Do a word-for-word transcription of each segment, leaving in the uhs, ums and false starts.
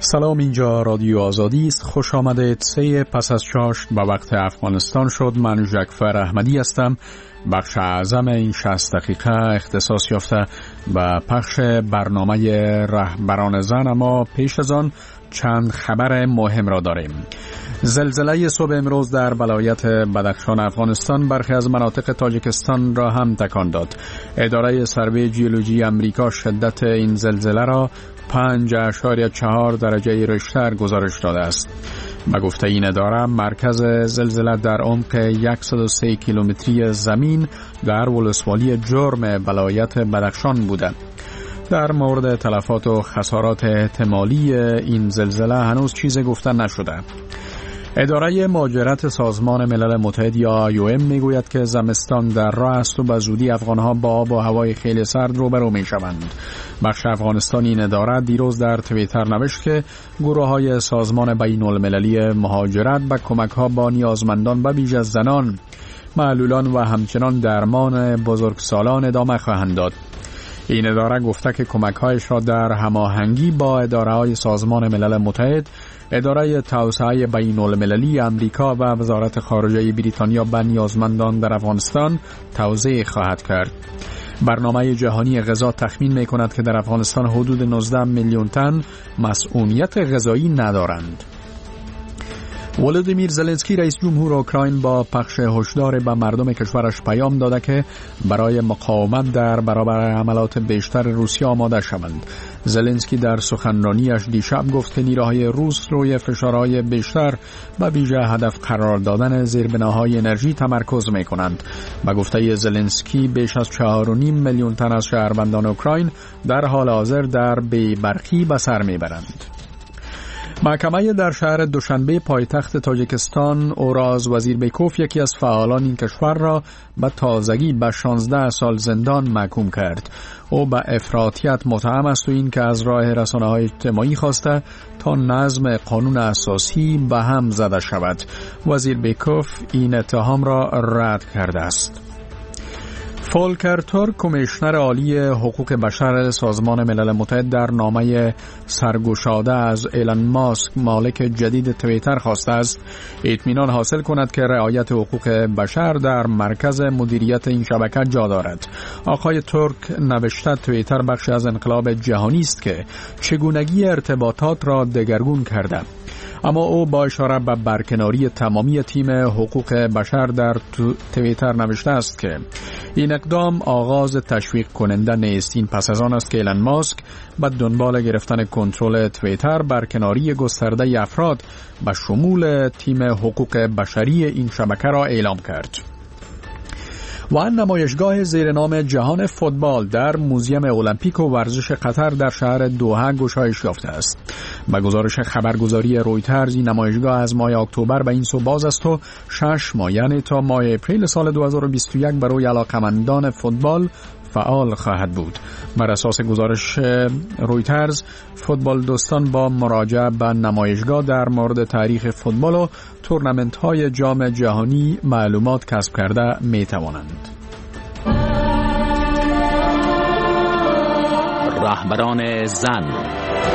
سلام، اینجا رادیو آزادی است. خوش آمدید. سه پس از چاشت به وقت افغانستان شد. من جعفر احمدی هستم. بخش اعظم این شصت دقیقه اختصاص یافته به پخش برنامه رهبران زن، اما پیش از آن چند خبر مهم را داریم. زلزله صبح امروز در ولایت بدخشان افغانستان برخی از مناطق تاجیکستان را هم تکان داد. اداره سروی جیولوژی امریکا شدت این زلزله را پنج اشاریه چهار درجه ریشتر گزارش داده است. به گفته این اداره، مرکز زلزله در عمق صد و سه کیلومتری زمین در ولسوالی جرم ولایت بدخشان بوده. در مورد تلفات و خسارات احتمالی این زلزله هنوز چیزی گفته نشده. اداره مهاجرت سازمان ملل متحد یا آی او ام میگوید که زمستان در راه است و به زودی افغانها با آب و هوای خیلی سرد روبرو میشوند. بخش افغانستان این اداره دیروز در توییتر نوشت که گروه های سازمان بین المللی مهاجرت به کمک ها با نیازمندان به ویژه زنان، معلولان و همچنان درمان بزرگسالان ادامه خواهند داد. این اداره گفته که کمک‌هایش را در هماهنگی با اداره‌های سازمان ملل متحد، اداره توسعه بین المللی امریکا و وزارت خارجه بریتانیا به نیازمندان در افغانستان توزیع خواهد کرد. برنامه جهانی غذا تخمین می‌کند که در افغانستان حدود نوزده میلیون تن مسئولیت غذایی ندارند. ولودیمیر زلنسکی رئیس جمهور اوکراین با پخش هشدار به مردم کشورش پیام داده که برای مقاومت در برابر حملات بیشتر روسیه آماده شوند. زلنسکی در سخنرانیش دیشب گفت که نیروهای روس روی فشارهای بیشتر به ویژه هدف قرار دادن زیربناهای انرژی تمرکز می‌کنند. به گفته زلنسکی بیش از چهار و نیم میلیون تن از شهروندان اوکراین در حال حاضر در بی‌برقی به سر میبرند. محکمه در شهر دوشنبه پایتخت تاجیکستان اوراز وزیربیکوف یکی از فعالان این کشور را به تازگی به شانزده سال زندان محکوم کرد. او به افراطیت متهم است و این که از راه رسانه‌های اجتماعی خواسته تا نظم قانون اساسی به هم زده شود. وزیربیکوف این اتهام را رد کرده است. فولکر تورک، کمیشنر عالی حقوق بشر سازمان ملل متحد، در نامه سرگشاده از ایلان ماسک مالک جدید توییتر خواسته است اطمینان حاصل کند که رعایت حقوق بشر در مرکز مدیریت این شبکه جا دارد. آقای تورک نوشته توییتر بخشی از انقلاب جهانی است که چگونگی ارتباطات را دگرگون کرده. اما او با اشاره به برکناری تمامی تیم حقوق بشر در توییتر نوشته است که این اقدام آغاز تشویق کننده نیست. این پس از آن است که ایلان ماسک به دنبال گرفتن کنترل توییتر برکناری گسترده افراد به شمول تیم حقوق بشری این شبکه را اعلام کرد. و نمایشگاه زیر نام جهان فوتبال در موزیم المپیک و ورزش قطر در شهر دوحه گشایش یافته است. به گزارش خبرگزاری رویترز، این نمایشگاه از ماه اکتبر به این سو باز است و شش ماه یعنی تا ماه اپریل سال دو هزار و بیست و یک برای علاقمندان فوتبال فعال خواهد بود. بر اساس گزارش رویترز، فوتبال دوستان با مراجعه به نمایشگاه در مورد تاریخ فوتبال و تورنمنت‌های جام جهانی معلومات کسب کرده می توانند. رهبران زن.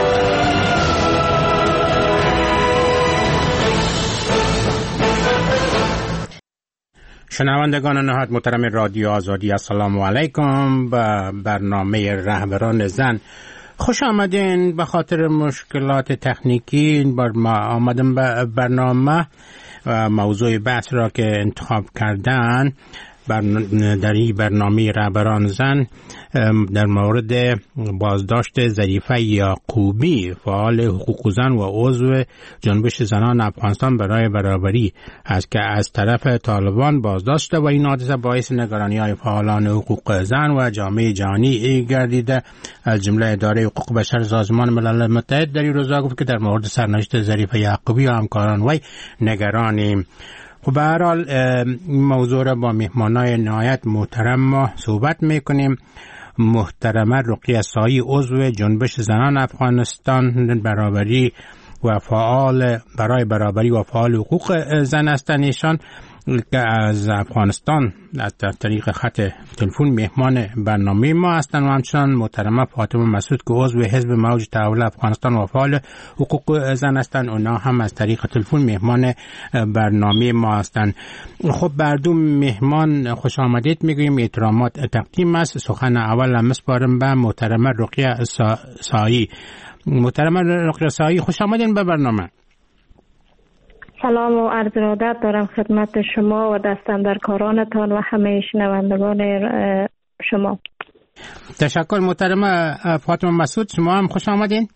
شنوندگان نهایت محترم رادیو آزادی، السلام علیکم. به برنامه رهبران زن خوش آمدین. به خاطر مشکلات تکنیکی این بار ما آمدم به برنامه و موضوع بحث را که انتخاب کردن در این برنامه رهبران زن در مورد بازداشت ظریفه یعقوبی، فعال حقوق زن و عضو جنبش زنان افغانستان برای برابری است که از طرف طالبان بازداشت و این حادثه باعث نگرانی های فعالان حقوق زن و جامعه جهانی گردیده. از جمله اداره حقوق بشر سازمان ملل متحد در این روزا گفت که در مورد سرنوشت ظریفه یعقوبی و همکاران وی نگرانیم. و به هر حال موضوع را با مهمانای نهایت محترم ما صحبت میکنیم. محترمه رقیه سایی، عضو جنبش زنان افغانستان برابری و فعال برای برابری و فعال حقوق زن هستند. ایشان که از افغانستان از طریق خط تلفن مهمان برنامه ما هستند و همچنان محترمه فاطمه مسعود که عضو حزب موج تحول افغانستان و فعال حقوق زن هستند، اونا هم از طریق تلفن مهمان برنامه ما هستند. خب بر دو مهمان خوش آمدید میگویم، احترامات تقدیم است. سخن اول مسپارم به محترمه رقیه سایی. محترمه رقیه سایی خوش آمدین به برنامه. سلام و عرض ارادت دارم خدمت شما و دستاندرکارانتان و همه شنوندگان شما. تشکر محترمه فاطمه مسعود، شما هم خوش آمدین.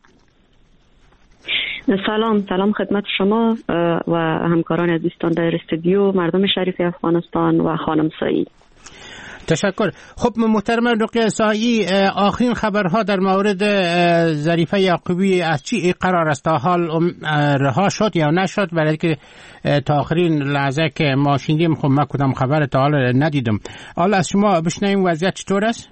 سلام سلام خدمت شما و همکاران عزیزتان در استودیو، مردم شریف افغانستان و خانم سایی. تشکر. خب محترم رقیه سایی، آخرین خبرها در مورد ظریفه یعقوبی از چی قرار است؟ تا حال رها شد یا نشد؟ برای که تا آخرین لحظه که ما شنیدیم خب من کدام خبر تا حال ندیدم. حالا از شما بشنویم وضعیت چطور است؟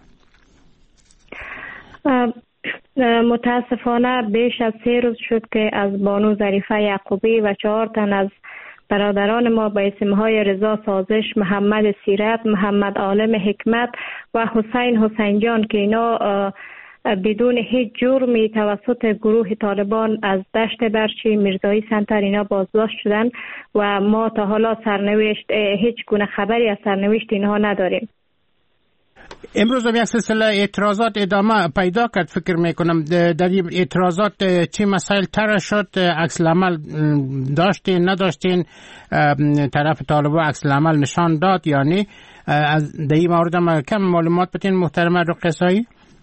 متاسفانه بیش از سه روز شد که از بانو ظریفه یعقوبی و چهار تن از برادران ما با اسمهای رضا سازش، محمد سیرت، محمد عالم حکمت و حسین حسین جان که اینا بدون هیچ جرمی توسط گروه طالبان از دشت برچی میرزایی سنتر اینا بازداشت شدن و ما تا حالا سرنوشت هیچ گونه خبری از سرنوشت اینها نداریم. امروز هم یک سلسله اعتراضات ادامه پیدا کرد. فکر میکنم در این اعتراضات چه مسائل طرح شد؟ عکس العمل داشتین نداشتین؟ طرف طالبان عکس العمل نشان داد یعنی از در این مورد هم کم معلومات بتین محترمه رقیه سایی؟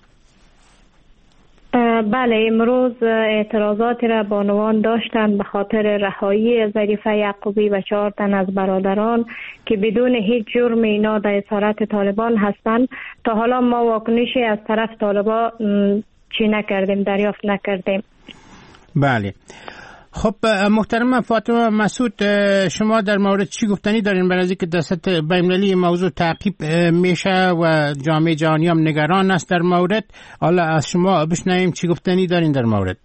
بله، امروز اعتراضاتی را بانوان داشتند به خاطر رهایی ظریفه یعقوبی و چهار تن از برادران که بدون هیچ جرم اینا در اسارت طالبان هستند. تا حالا ما واکنشی از طرف طالبان چی نکردیم، دریافت نکردیم. بله. خب محترم فاطمه مسعود، شما در مورد چی گفتنی دارین؟ برای اینکه دست بین‌المللی موضوع تعقیب میشه و جامعه جهانی هم نگران است در مورد. حالا از شما بشنویم چی گفتنی دارین در مورد.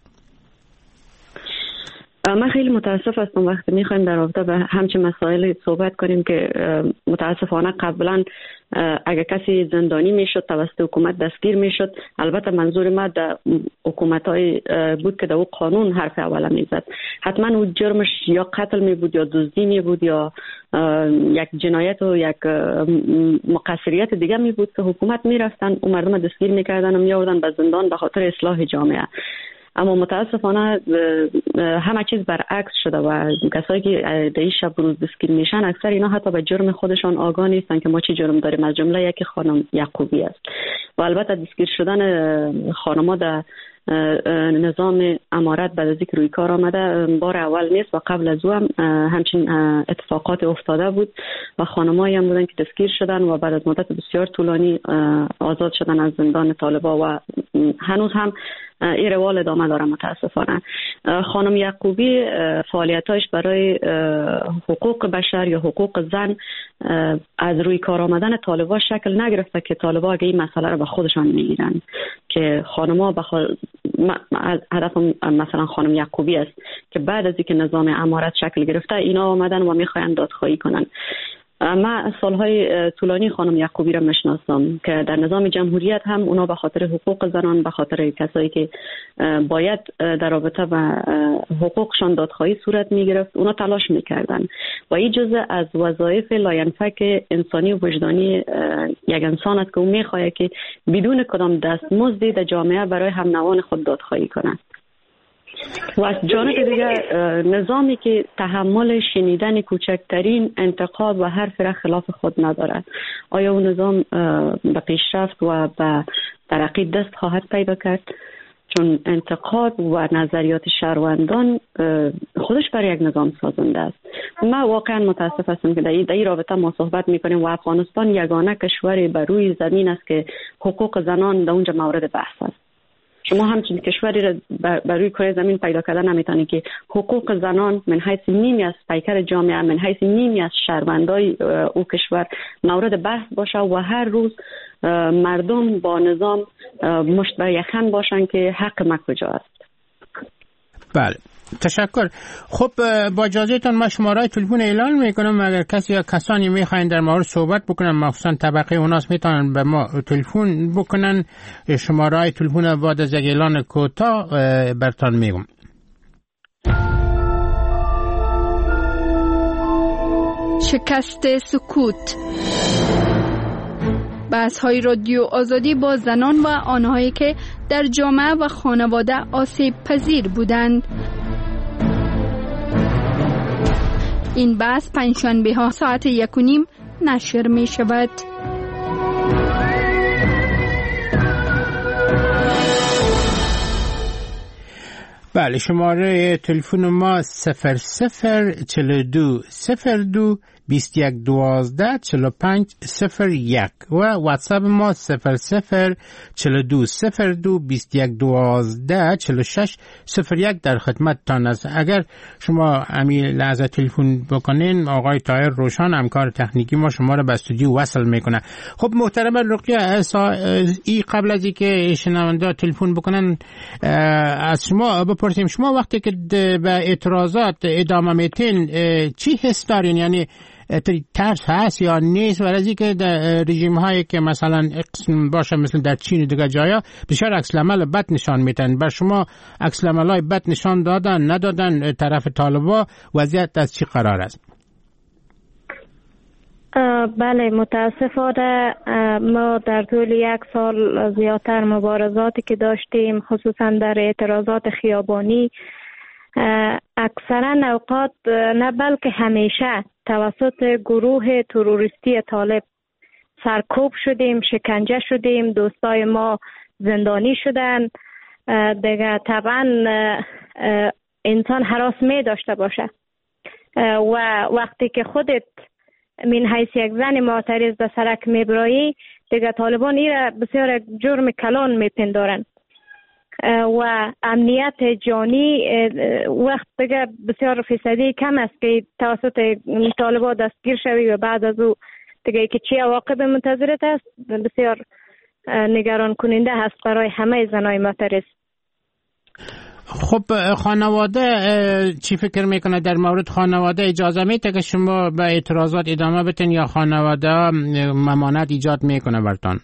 من خیلی متاسف هستم وقتی میخوایم در رابطه به همچین مسائل صحبت کنیم که متاسفانه قبلا اگر کسی زندانی میشد توسط حکومت دستگیر میشد، البته منظور ما در حکومت‌های بود که در او قانون حرف اوله میزد، حتما او جرمش یا قتل می بود یا دزدی می بود یا یک جنایت و یک مقصریت دیگه می بود که حکومت میرفتن او مردم دستگیر میکردن و میآوردن به زندان به خاطر اصلاح جامعه. اما متاسفانه همه چیز برعکس شده و کسایی که در این شب روز دستگیر میشن اکثر اینا حتی به جرم خودشان آگاه نیستن که ما چی جرم داریم، از جمله یکی خانم یعقوبی است. و البته دستگیر شدن خانم‌ها در نظام امارت بعد از اینکه روی کار آمده بار اول نیست و قبل از او هم همچین اتفاقات افتاده بود و خانمایی هم بودن که دستگیر شدن و بعد از مدت بسیار طولانی آزاد شدن از زندان طالبان و هنوز هم این روال ادامه داره. متاسفانه خانم یعقوبی فعالیتایش برای حقوق بشر یا حقوق زن از روی کار آمدن طالبان شکل نگرفته که طالبان اگه این مسئله رو به خودشان میگیرن که خانم‌ها بخ... هدف مثلا خانم یعقوبی است که بعد از اینکه نظام امارت شکل گرفته اینا آمدن و میخواین دادخواهی کنن. من سالهای طولانی خانم یعقوبی را میشناسم که در نظام جمهوریت هم اونا به خاطر حقوق زنان، به خاطر کسایی که باید در رابطه با حقوقشان دادخواهی صورت میگرفت اونا تلاش میکردن و این جزء از وظایف لاینفک انسانی و وجدانی یک انسان است که او میخواهد که بدون کدام دستمزدی در جامعه برای هم نوان خود دادخواهی کنند. و از جانب دیگه نظامی که تحمل شنیدن کوچکترین انتقاد و حرف را خلاف خود ندارد، آیا اون نظام به پیشرفت و به ترقی دست خواهد پیدا کرد؟ چون انتقاد و نظریات شهروندان خودش برای یک نظام سازنده است. من واقعا متاسف هستم که در این رابطه ما صحبت میکنیم و افغانستان یگانه کشوری بر روی زمین است که حقوق زنان در اونجا مورد بحث است. شما همچین کشوری را بر روی کره زمین پیدا کردن نمیتونید که حقوق زنان من حیث نیمی از پیکر جامعه، من حیث نیمی از شهروندای او کشور مورد بحث باشه و هر روز مردم با نظام مشت بر یخن باشن که حق ما کجا است. بله. تشکر. خب با اجازهتون ما شماره تلفن اعلان میکنم، اگر کسی یا کسانی میخواین در مورد صحبت بکنن، مخصوصا طبقه اوناس، میتونن به ما تلفن بکنن. شماره تلفن بعد از اعلان کوتاه براتون میگم. شکست سکوت. بحث های رادیو آزادی با زنان و آنهایی که در جامعه و خانواده آسیب پذیر بودند. این بحث پنجشنبه ها ساعت یک و نیم نشر می شود. بله، شماره تلفن ما صفر صفر چل دو صفر دو بیست یک دوازده چل و پنج صفر یک و واتساپ ما صفر صفر چل دو صفر دو بیست یک دوازده چل و شش صفر یک در خدمتتان است. اگر شما همین لحظه تلفن بکنین، آقای طاهر روشن همکار تکنیکی ما شما را به استودیو وصل میکنه. خب محترم رقیه، ای قبل از اینکه شنونده تلفن بکنن از شما بپرسیم، شما وقتی که به اعتراضات ادامه میتین چی حس دارین؟ یعنی ترس هست یا نیست؟ برای از اینکه در رژیم هایی که مثلا باشه مثل در چین و دیگر جایا بسیار عکس العمل بد نشان میدن، بر شما عکس العمل های بد نشان دادن ندادن طرف طالبا؟ وضعیت از چی قرار است؟ بله، متاسفانه ما در طول یک سال زیادتر مبارزاتی که داشتیم، خصوصا در اعتراضات خیابانی، اکثرا اوقات نه بلکه همیشه توسط گروه تروریستی طالب سرکوب شدیم، شکنجه شدیم، دوستای ما زندانی شدن. دیگه طبعا انسان هراس می داشته باشه و وقتی که خودت من حیث یک زن معترض به سرک میبرایی، دیگه طالبان ایره بسیار جرم کلان میپندارن و امنیت جانی وقت دیگه بسیار فیصدی کم است که توسط طالبان دستگیر شوی و بعد از او دیگه که چی عواقب منتظرت است بسیار نگران کننده هست برای همه زنای معترض. خب خانواده چی فکر میکنه در مورد خانواده؟ اجازه میده که شما به اعتراضات ادامه بدین یا خانواده ممانعت ایجاد میکنه برتان؟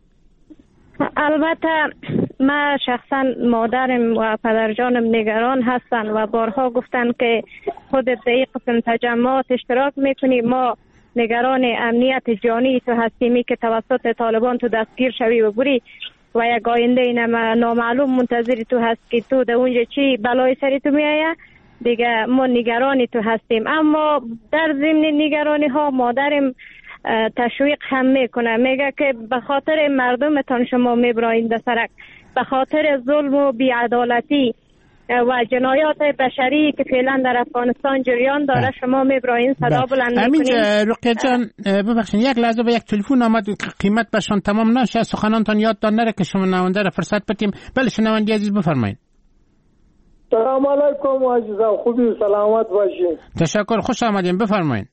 البته من شخصا مادرم و پدرجانم نگران هستن و بارها گفتن که خودت در این قسم تجمعات اشتراک میکنی، ما نگران امنیت جانی تو هستیمی که توسط طالبان تو دستگیر شوی و بری و یک آینده نامعلوم منتظری تو هست که تو در اونجا چی بلای سری تو میایه. دیگه ما نگرانی تو هستیم، اما در ضمن نگرانی ها مادرم تشویق هم میکنه، میگه که به خاطر مردمتان شما میبرایید در سرک، به خاطر ظلم و بیعدالتی و جنایات بشری که فعلا در افغانستان جریان داره شما میبرایید صدا بلند میکنید. همین رقیه جان ببخشید یک لحظه به یک تلفن آمد، قیمت بشان تمام نشه، سخنانتان یادتان نره که شما نوانده را فرصت بدیم. بله شنوندی عزیز بفرمایید. سلام علیکم عزیزم، خوبی سلامت باشین. تشکر، خوش آمدین، بفرمایید.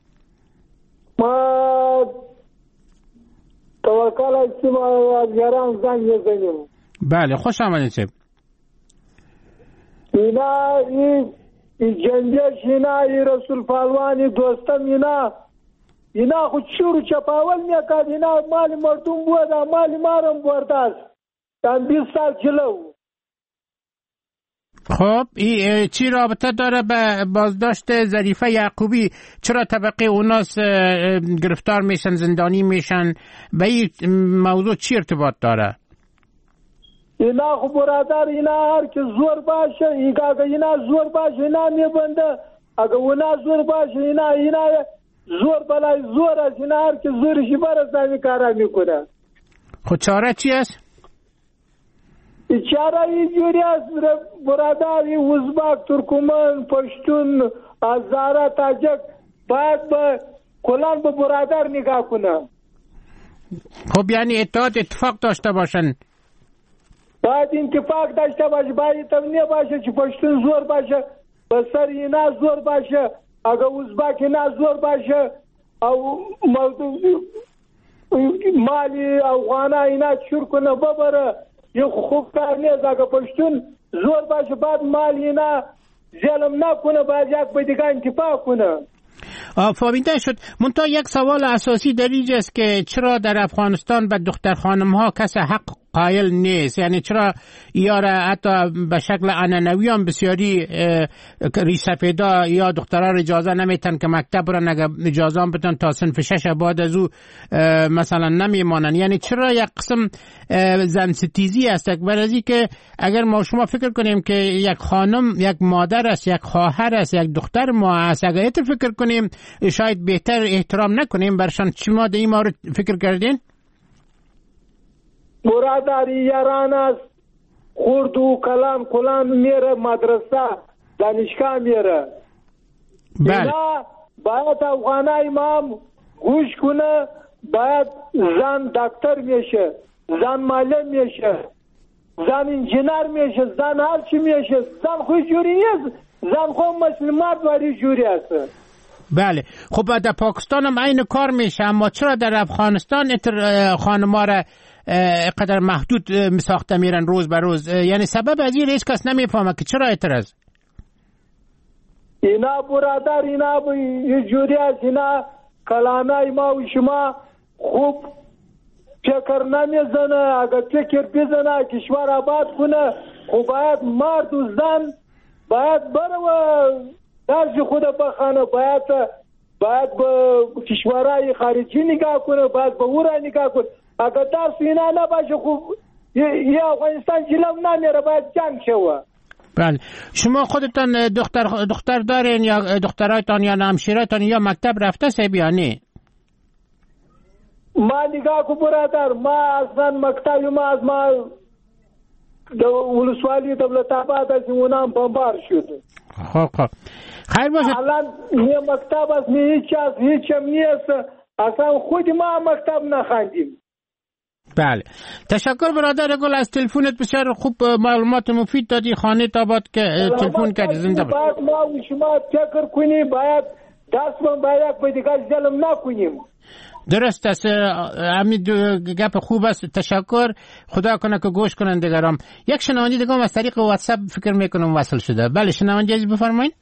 ما توکل هستیم از یاران زنگ میزنیم. بله خوش آمدین سب. اینا این جنجش اینا ای رسول پالوانی دوستم اینا اینا خود شروع چپاول میکرد، اینا مالی مردم بوده مالی مارم برده است تن بیست سال جلو. خب ای چی رابطه داره به بازداشت ظریفه یعقوبی؟ چرا طبقه اوناس گرفتار میشن، زندانی میشن؟ به این موضوع چی ارتباط داره؟ اینا خب برادر اینا هر که زور باشه اگه اینا زور باشه اینا میبنده، اگه اونا زور باشه اینا اینا زور بلای زور است، اینا هر که زورشی برست نمی کارا میکنه. خود چاره چی است؟ چاره اینجوری است برادر، این ازبک، ترکمن، پشتون، هزاره، تاجک باید به کلان به برادر نگاه کنه. خب یعنی اتحاد اتفاق داشته باشن، باید اتفاق داشته باشه، باید تمنیه باشه که پشتون زور باشه به سر اینا زور باشه، اگه ازبک اینا زور باشه او مالی افغانه اینا چور کنه ببره، یه خوب کار نیست. اگه پشتون زور باشه بعد مال اینا ظلم نکنه، باید یک به دیگه انتفاع کنه. فهمیده شد. منتها یک سوال اساسی در اینجا است که چرا در افغانستان به دختر خانم ها کس حق قائل نیست؟ یعنی چرا یاره حتی به شکل عنعنوی هم بسیاری ریسفیدا یا دخترها اجازه نمیتن که مکتب برن، اگر اجازه هم بتن تا صنف شش بعد از او مثلا نمیمانن؟ یعنی چرا یک قسم زن ستیزی است؟ برای که اگر ما شما فکر کنیم که یک خانم یک مادر است، یک خواهر است، یک دختر ما است، اگر ایت فکر کنیم شاید بهتر احترام نکنیم برشان. چی ما در این مورد فکر کردین؟ برادری یاران است، خورد و کلان کلان میره مدرسه دانشگاه میره. اینا باید افغانای ما گوش کنه، باید زن دکتر میشه، زن معلم میشه، زن انجینر میشه، زن هر چی میشه. زن خوش جوری نیست، زن خود مسلمات ولی جوری است. بله. خب در پاکستان هم این کار میشه، اما چرا در افغانستان خانم‌ها را قدر محدود میساخته میرن روز به روز؟ یعنی سبب از این هیچ کس نمیفهمه که چرا اعتراض؟ اینا برادر اینا یه جوری است، اینا کلانای ما و شما خوب فکر نمیزنه. اگر فکر بزنه کشور آباد کنه، خب باید مرد و زن باید برو درج خود بخانه، باید باید به کشورهای خارجی نگاه کنه، باید به او را نگاه کنه. اگر درس اینا نباشه خوب یه افغانستان جلو نمیره، باید جنگ شوه. بله. شما خودتان دختر دختر دارین یا دخترایتان یا همشیرایتان یا مکتب رفته سه یا نه؟ ما نگاه کو برادر، ما اصلا مکتب ما از ما ولسوالی دولت آباد از اونام بمبار شد. خب خب خیر باشه. الان یه مکتب از هیچ از هیچ هم نیست، اصلا خود ما مکتب نخوندیم. بله. تشکر برادر گل از تلفنت، بسیار خوب معلومات مفید دادی. خانه تاباد که تلفن کردی. زنده باش. باید ما و شما فکر کنیم، باید دست من باید به دیگه ظلم نکنیم. درست است. همین گپ خوب است. تشکر. خدا کنه که گوش کنن دیگرام. یک شنونده دیگه از طریق واتساپ فکر میکنم وصل شده. بله شنونده عزیز بفرمایید.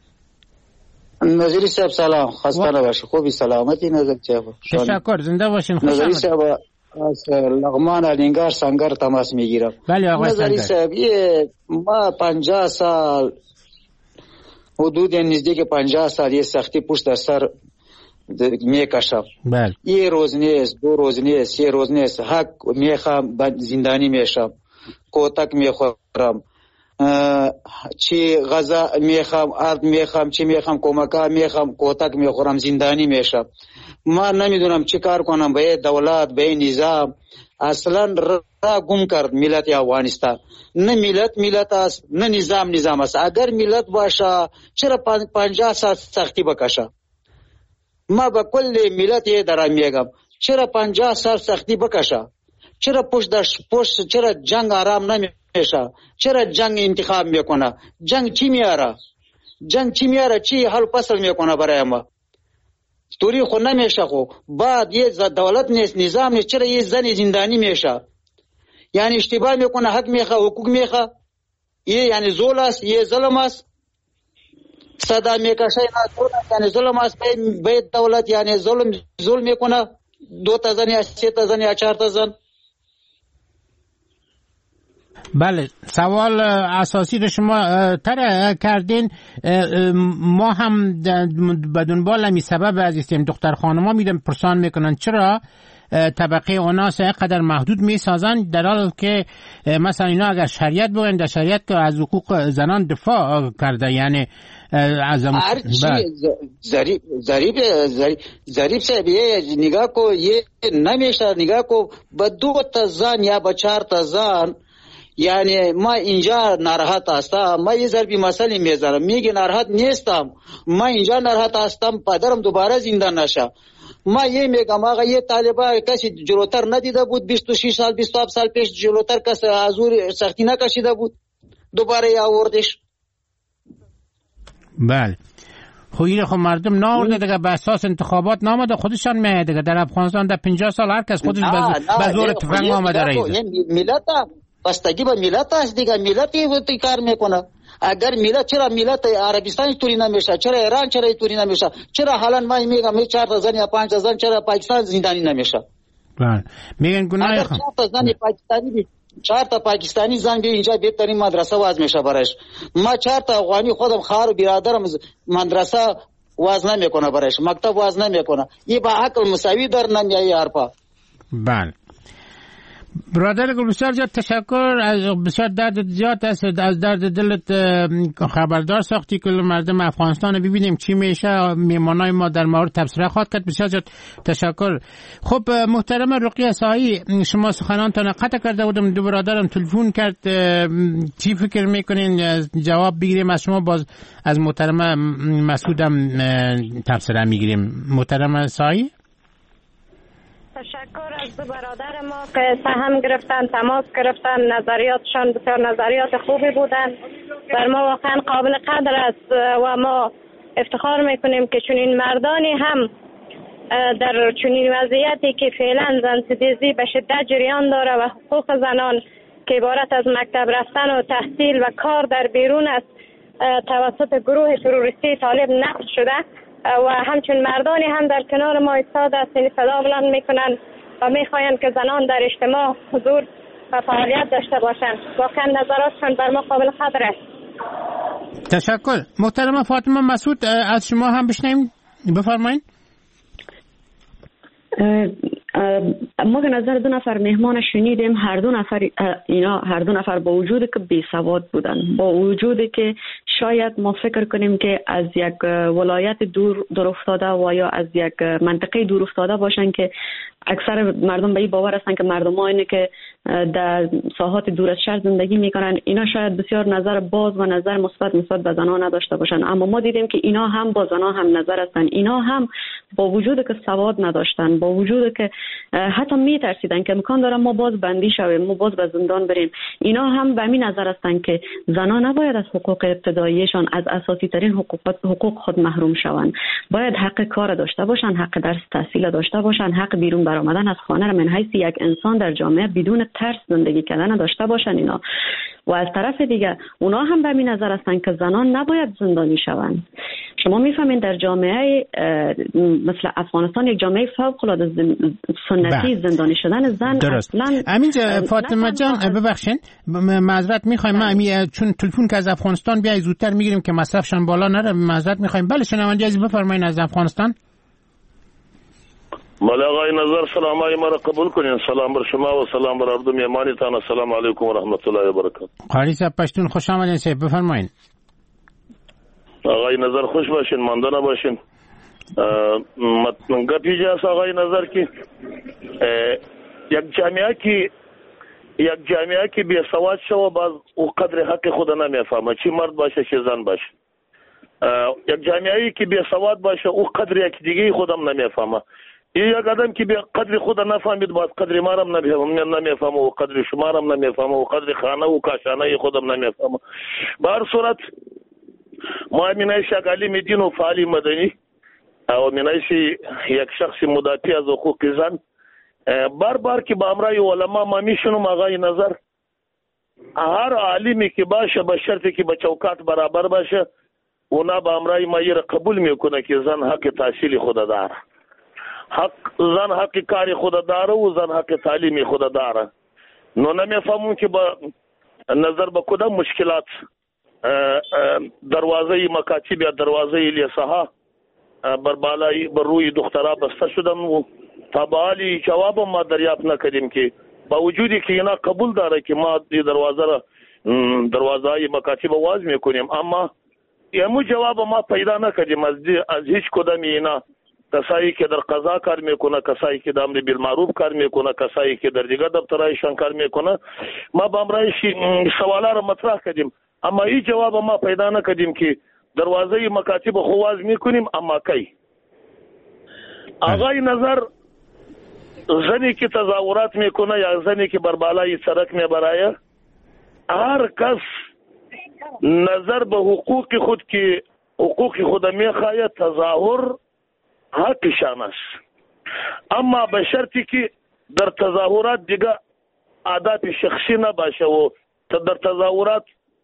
نظری صاحب سلام، خسته نباشید، خوبی سلامتی نظر صاحب. تشکر، زنده باشین. خوش نظری صاحب از لغمان علینگار سنگر تماس میگیرم. بله آقای نظری صاحب، ما پنجاه سال حدود نزدیک پنجاه سال یه سختی پشت در سر میکشم. بله. یه روز نیست، دو روز نیست، یه روز نیست، حق میخوام زندانی میشم، کتک میخورم، چی غذا میخوام، آرد میخوام، چی میخوام، کمکا میخوام، کتک میخورم، زندانی میشم. ما نمیدونم چی کار کنم. به دولت، به نظام اصلا را گم کرد ملت افغانستان. نه ملت ملت است، نه نظام نظام است. اگر ملت باشه چرا پنجاه سال سختی بکشه؟ ما با کل ملت یه دارم میگم، چرا پنجاه سال سختی بکشه؟ چرا پشت داشت پشت چرا جنگ آرام نمیشه؟ چرا جنگ انتخاب میکنه؟ جنگ چی میاره؟ جنگ چی میاره؟ چی حل فصل میکنه برای ما؟ توری خود نمیشه. خو بعد یه دولت نیست، نظام نیست، چرا یه زن زندانی میشه؟ یعنی اشتباه میکنه، حق میخواه، حقوق میخواه، یه یعنی زول است، یه ظلم است. صدا میکشه یعنی ظلم است. به دولت یعنی ظلم ظلم میکنه، دو تا زن یا سه تا زن یا چهار تا زن. بله، سوال اساسی رو شما طرح کردین. ما هم به دنبال همین سبب عزیزیم دختر خانما میرن پرسان میکنن چرا طبقه اوناس قدر محدود میسازن، در حالی که مثلا اینا اگر شریعت بگن، در شریعت که از حقوق زنان دفاع کرده. یعنی از ظریف ظریف ظریف صاحب یه نگاه کو، یه نمیشه نگاه کو با دو تا زن یا با چهار تا زن. یعنی ما اینجا ناراحت هستم، ما یه ضربی مسئله میذارم، میگه ناراحت نیستم، ما اینجا ناراحت هستم پدرم دوباره زنده نشه. ما یه میگم آقا یه طالبا کسی جلوتر ندیده بود، بیست و شش سال بیست و هفت سال پیش جلوتر کسی حضور سختی نکشیده بود، دوباره آوردش. بله خب این خب مردم ناورده دیگه، به اساس انتخابات نامده، خودشان میاد دیگه. در افغانستان در پنجاه سال هر کس خودش به زور تفنگ آمده رئیس. ملت بستگی به ملت است دیگه، ملت این کار میکنه. اگر ملت چرا ملت عربستان توری نمیشه، چرا ایران چرا توری نمیشه، چرا حالا ما میگم می چهار تا زن یا پنج تا زن چرا پاکستان زندانی نمیشه؟ بله میگن گناه اگر چهار تا زن پاکستانی بی چهار تا پاکستانی زن بی اینجا بهترین مدرسه واز میشه برایش. ما چهار تا افغانی خودم خواهر و برادرم مدرسه واز نمیکنه برایش، مکتب واز نمیکنه. این با عقل مساوی در نمیای حرفا. بله برادر گل بسیار زیاد تشکر، از بسیار درد زیاد است، از درد دلت خبردار ساختی که مردم افغانستان ببینیم چی میشه. میمانای ما در مورد تبصره خواهد کرد. بسیار زیاد تشکر. خب محترم رقیه ساحی، شما سخنانتان قطع کرده بودم، دو برادرم تلفن کرد. چی فکر میکنین جواب بگیریم از شما؟ باز از محترم مسعودم تبصره میگیریم. محترم ساحی تشکر از دو برادر ما که سهم گرفتن، تماس گرفتن، نظریاتشان بسیار نظریات خوبی بودن، بر ما واقعا قابل قدر است و ما افتخار میکنیم که چنین مردانی هم در چنین وضعیتی که فعلا زنستیزی به شدت جریان داره و حقوق زنان که عبارت از مکتب رفتن و تحصیل و کار در بیرون است توسط گروه تروریستی طالب نقض شده و همچون مردانی هم در کنار ما ایستاده است، صدا بلند میکنن و میخواین که زنان در اجتماع حضور و فعالیت داشته باشند. واقعا نظراتشان بر ما قابل قدر است. تشکر. محترم فاطمه مسعود از شما هم بشنویم، بفرمایید. ما به نظر دو نفر مهمان شنیدیم، هر دو نفر اینا هر دو نفر با وجودی که بی سواد بودن، با وجودی که شاید ما فکر کنیم که از یک ولایت دور دور افتاده و یا از یک منطقه دور افتاده باشن که اکثر مردم به این باور هستن که مردم اینه که در ساحات دور از شهر زندگی میکنن، اینا شاید بسیار نظر باز و نظر مثبت نسبت به زنان نداشته باشن، اما ما دیدیم که اینا هم با زنان هم نظر هستن. اینا هم با وجود که سواد نداشتن، با وجود که حتی میترسیدن که امکان داره ما باز بندی شویم، ما باز به زندان بریم، اینا هم به همین نظر هستن که زنان نباید از حقوق ابتداییشان، از اساسی ترین حقوق حقوق خود محروم شوند. باید حق کار داشته باشن، حق درس تحصیل داشته باشن، حق بیرون برآمدن از خانه را من حیث یک انسان در جامعه بدون ترس زندگی کردن داشته باشن اینا. و از طرف دیگه اونا هم به همین نظر هستن که زنان نباید زندانی شوند. شما میفهمین در جامعه مثل افغانستان، یک جامعه فوق العاده سنتی، زندانی شدن زن اصلا همینجا. فاطمه جان ببخشید معذرت میخوایم، ما همین چون تلفن که از افغانستان بیای زودتر میگیریم که مصرفشان بالا نره، معذرت میخوایم. بله شنونده عزیز بفرمایید از افغانستان. بله آقای نظر، سلامای ما را قبول کنین. سلام بر شما و سلام بر اردو میمانتان. السلام علیکم و رحمت الله و برکاته. قاری صاحب پشتون خوش آمدین. صاحب بفرمایید. آقای نظر خوش باشین، مانده نباشین. گپی جاست آقای نظر که یک جامعه که یک جامعه که بی سواد شو باز او قدر حق خود نمیفهمه، چی مرد باشه چی زن باشه. یک جامعه که بی سواد باشه او قدر یک دیگه خودم نمیفهمه. یک آدم که به قدر خود نفهمید باز قدر ما هم نمیفهمه و قدر شما هم نمیفهمه و قدر خانه و کاشانه خودم نمیفهمه. به هر صورت ما مینای شغالی میدین و فعالی مدنی او مینای یک شخص مدافع از حقوق زن بار بار که با امرای علما ما میشنم آقای نظر، هر عالمی که باشه به شرطی که به چوکات برابر باشه اونا با امرای ما یه قبول میکنه که زن حق تحصیل خود داره، حق زن حق کاری خود داره و زن حق تعلیمی خود داره. نو نمیفهمون که با نظر به کدام مشکلات دروازه مکاتب یا دروازه لیسها بر بالای بر روی دخترها بسته شدن و تابعالی جواب ما دریافت نکردیم که با وجودی که اینا قبول داره که ما دی دروازه را دروازه مکاتب واز میکنیم، اما یمو جواب ما پیدا نکردیم از از هیچ کدام اینا. کسایی که در قضا کار میکنه، کسایی که در امر بالمعروف کار میکنه، کسایی که در دیگر دفترایشان کار میکنه، ما با امرایش سوالا را مطرح کردیم اما این جواب ما پیدا نکردیم که دروازه مکاتب خواز میکنیم اما کی. آقای نظر زنی که تظاهرات میکنه یا زنی که بر بالای سرک میبرایه، هر کس نظر به حقوق خود که حقوق خود میخواهد تظاهر حقشان است، اما به شرطی که در تظاهرات دیگه عادت شخصی نباشه و در تظاهرات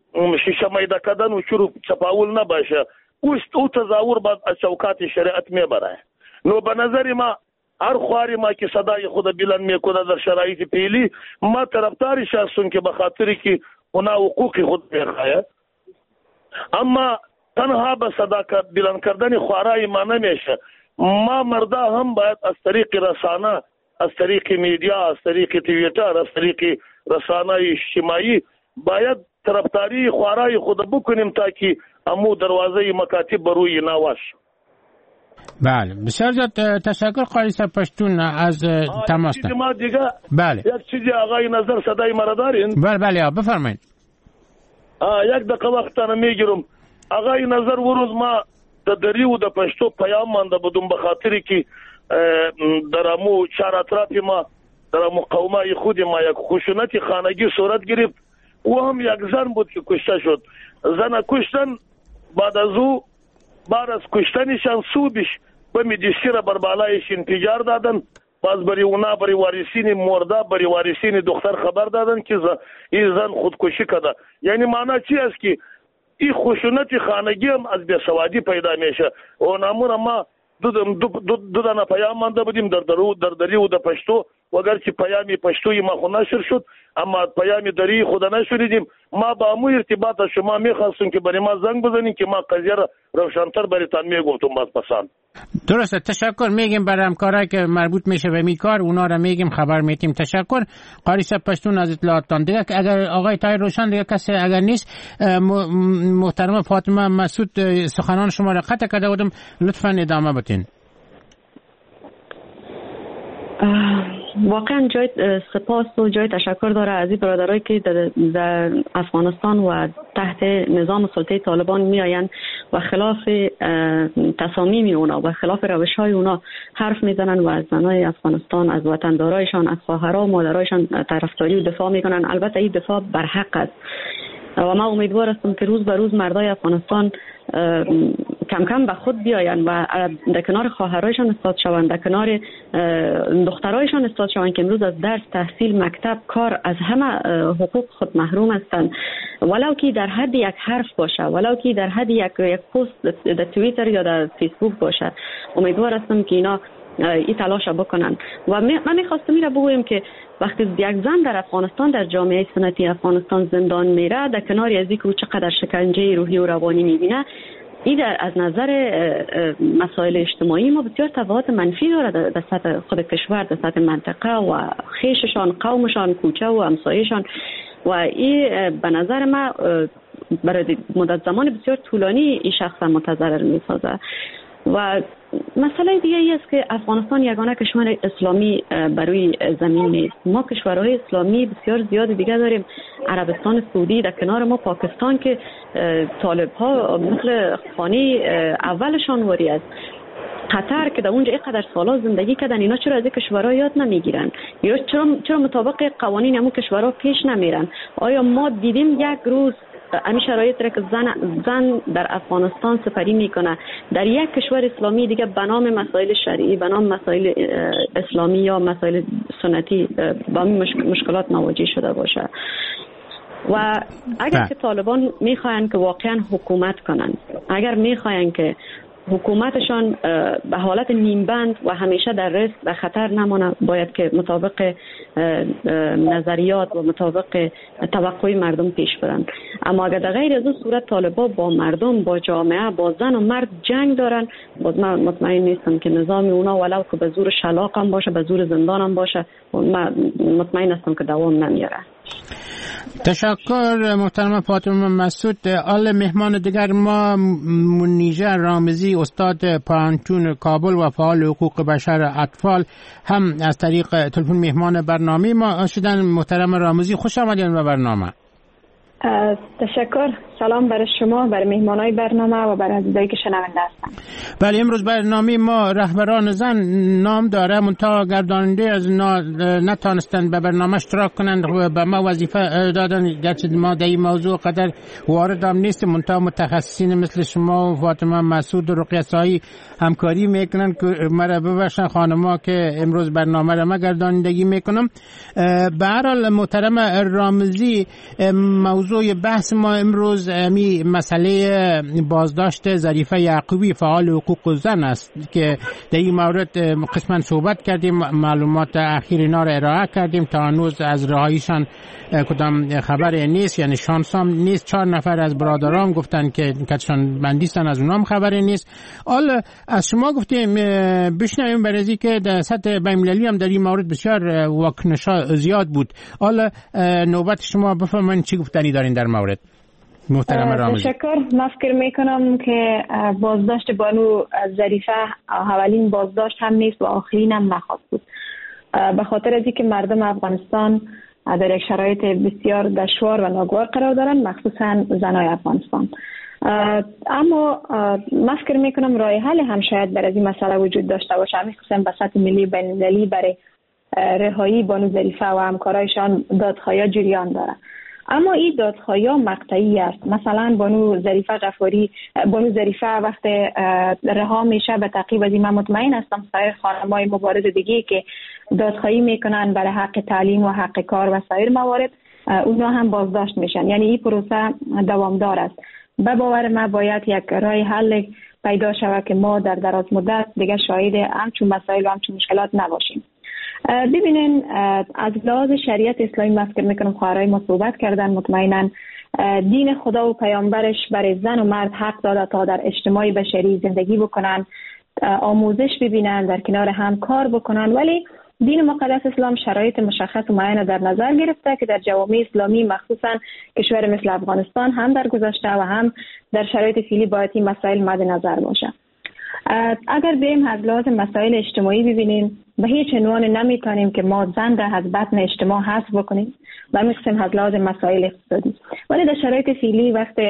شیشه میده کردن و چروک چپاول نباشه، او تظاهر باید از چوکات شریعت میبره. نو به نظر ما هر خواری ما که صدای خود بلند میکنه در شرایط پیلی، ما طرفدارش هستیم که به خاطری که اونا حقوق خود میخواه، اما تنها به صدا بلند کردن خوارای ما نمیشه. ما مردا هم باید از طریق رسانه، از طریق میدیا، از طریق توییتر، از طریق رسانه اجتماعی باید طرفداری خوارای خود بکنیم تا که امو دروازه مکاتب بروی نواش. بله بسیار زیاد تشکر قاری صاحب پشتون از تماستان. ما دیگه بله یک چیزی آقای نظر صدای مرا دارین؟ بله بله بفرمایید. یک دقیقه وقتانه میگیرم. آقای نظر ورز ما د دری و د پښتو پیام مانده بدون به خاطر که در امو چهار اطراف ما در مقاومه خود ما یک خشونت خانگی صورت گرفت و هم یک زن بود که کشته شد. زن کشتن بعد از او بعد از کشتنشان صوبش به میدیسی را بر بالایش انفجار دادن. باز بری اونا بری وارثین مرده بری وارثین دختر خبر دادن که این زن خودکشی کرده. یعنی معنی چی است که این خشونت خانگی هم از بیسوادی پیدا میشه. و نامون ما دو دو دو دو دانه پیام مانده بودیم در درو در دری و در پشتو، وگر که پیامی پشتوی ما خود نشر شد اما پیامی دری خود نشریدیم. ما با امو ارتباط شما میخواستیم که برای ما زنگ بزنین که ما قضیه را روشن‌تر برایتان میگفتم. باز پسان درسته، تشکر میگیم برای همکارایی که مربوط میشه به میکار، اونا را میگیم خبر میتیم. تشکر قاری صاحب پشتون از اطلاعاتتان. دیگه اگر آقای طاهر روشن دیگه کسی اگر نیست، محترم فاطمه مسعود سخنان شما را قطع کرده بودم، لطفا ادامه بدین. واقعا جای سپاس و جای تشکر داره از این برادرایی که در, در افغانستان و تحت نظام سلطه طالبان می آیند و خلاف تصامیم اونا و خلاف روش های اونا حرف میزنن و از زنای افغانستان، از وطندارایشان، از خواهرها و مادرایشان طرفداری و دفاع میکنن. البته این دفاع برحق است و ما امیدوار هستم که روز به روز مردای افغانستان کم کم به خود بیاین و در کنار خواهرایشان استاد شوند، در کنار دخترایشان استاد شوند که امروز از درس، تحصیل، مکتب، کار، از همه حقوق خود محروم هستند. ولو که در حد یک حرف باشه، ولو که در حد یک یک پست در توییتر یا در فیسبوک باشه، امیدوار هستم که اینا این تلاش بکنن. و من میخواستم این را بگویم که وقتی یک زن در افغانستان، در جامعه سنتی افغانستان زندان میره، در کنار از اینکه چقدر شکنجه روحی و روانی میبینه، این از نظر مسائل اجتماعی ما بسیار تبعات منفی داره در سطح خود کشور، در سطح منطقه و خیششان، قومشان، کوچه و همسایه‌شان. و این به نظر ما برای مدت زمان بسیار طولانی این شخص متضرر میسازه. و مسئله دیگه ای است که افغانستان یگانه کشور اسلامی بروی زمین نیست. ما کشورهای اسلامی بسیار زیاد دیگه داریم. عربستان سعودی، در کنار ما پاکستان که طالب ها مثل خانه اولشان واری است. قطر که در اونجا اینقدر سالا زندگی کردن، اینا چرا از این کشورها یاد نمیگیرن؟ یا چرا چرا مطابق قوانین همون کشورها پیش نمیرن؟ آیا ما دیدیم یک روز همین شرایط را که زن زن در افغانستان سپری میکنه در یک کشور اسلامی دیگه به نام مسائل شرعی، به نام مسائل اسلامی یا مسائل سنتی با این مشکلات مواجه شده باشه؟ و اگر که طالبان میخواین که واقعا حکومت کنن، اگر میخواین که حکومتشان به حالت نیمبند و همیشه در رسک و خطر نمانه، باید که مطابق نظریات و مطابق توقع مردم پیش برن. اما اگر در غیر از اون صورت طالبان با مردم، با جامعه، با زن و مرد جنگ دارن، باز من مطمئن نیستم که نظام اونا ولو که به زور شلاق هم باشه، به زور زندان هم باشه، من مطمئن هستم که دوام نمیاره. تشکر محترم فاطمه مسعود. آل مهمان دیگر ما منیژه رامزی، استاد پانتون کابل و فعال حقوق بشر اطفال، هم از طریق تلفن مهمان برنامه ما شدن. محترم رامزی خوش آمدین به برنامه. تشکر. سلام برای شما، برای مهمانای برنامه و برای عزیزایی که شنونده هستن. بله، امروز برنامه ما رهبران زن نام داره، منتها گرداننده از نتانستن به برنامه اشتراک کنند و به ما وظیفه دادن، گرچه ما در این موضوع قدر وارد هم نیستیم، منتها متخصصین مثل شما و فاطمه مسعود و رقیه سایی همکاری میکنن که مرا ببخشن خانما که امروز برنامه را ما گردانندگی میکنم. به هر حال محترم رامزی، موضوع بحث ما امروز می مسئله بازداشت ظریفه یعقوبی فعال حقوق زن است که در این مورد قسما صحبت کردیم، معلومات اخیر اینا را ارائه کردیم. تا هنوز از رهاییشان کدام خبر نیست، یعنی شانسام نیست. چهار نفر از برادران گفتن که کتشان بندیستن، از اونام خبری نیست. حالا از شما گفتیم بشنویم برای که در سطح بین‌المللی هم در این مورد بسیار واکنش‌ها زیاد بود. حالا نوبت شما بفرمایید چی گفتنی دارین در مورد. محترم رامزی. تشکر. من فکر میکنم که بازداشت بانو ظریفه اولین بازداشت هم نیست و آخرین هم نخواهد بود، به خاطر از اینکه مردم افغانستان در یک شرایط بسیار دشوار و ناگوار قرار دارن، مخصوصا زنای افغانستان. اما من فکر میکنم راه حل هم شاید برای این مسئله وجود داشته باشه، مخصوصا به سطح ملی و بین‌المللی برای رهایی بانو ظریفه و همکارایشان دادخواهی جریان داره. اما این دادخواهی مقطعی است. مثلا بانو ظریفه غفاری بانو ظریفه وقت رها میشه به تعقیب از این من مطمئن هستم سایر خانم‌های مبارز دیگه که دادخواهی میکنن برای حق تعلیم و حق کار و سایر موارد، اونا هم بازداشت میشن. یعنی این پروسه دوامدار است. به باور من باید یک راه حل پیدا شود که ما در دراز مدت دیگه شاهد همچون مسائل و همچون مشکلات نباشیم. ببینین، از لحاظ شریعت اسلامی من فکر میکنم خواهرای ما صحبت کردن، مطمئنا دین خدا و پیامبرش برای زن و مرد حق داده تا در اجتماع بشری زندگی بکنن، آموزش ببینن، در کنار هم کار بکنن، ولی دین مقدس اسلام شرایط مشخص و معین در نظر گرفته که در جوامع اسلامی مخصوصا کشور مثل افغانستان هم در گذشته و هم در شرایط فعلی باید این مسائل مد نظر باشه. اگر بریم از لحاظ مسائل اجتماعی ببینیم، به هیچ عنوان نمیتونیم که ما زن را از بطن اجتماع حذف بکنیم و میخوایم از لحاظ مسائل اقتصادی، ولی در شرایط فعلی وقت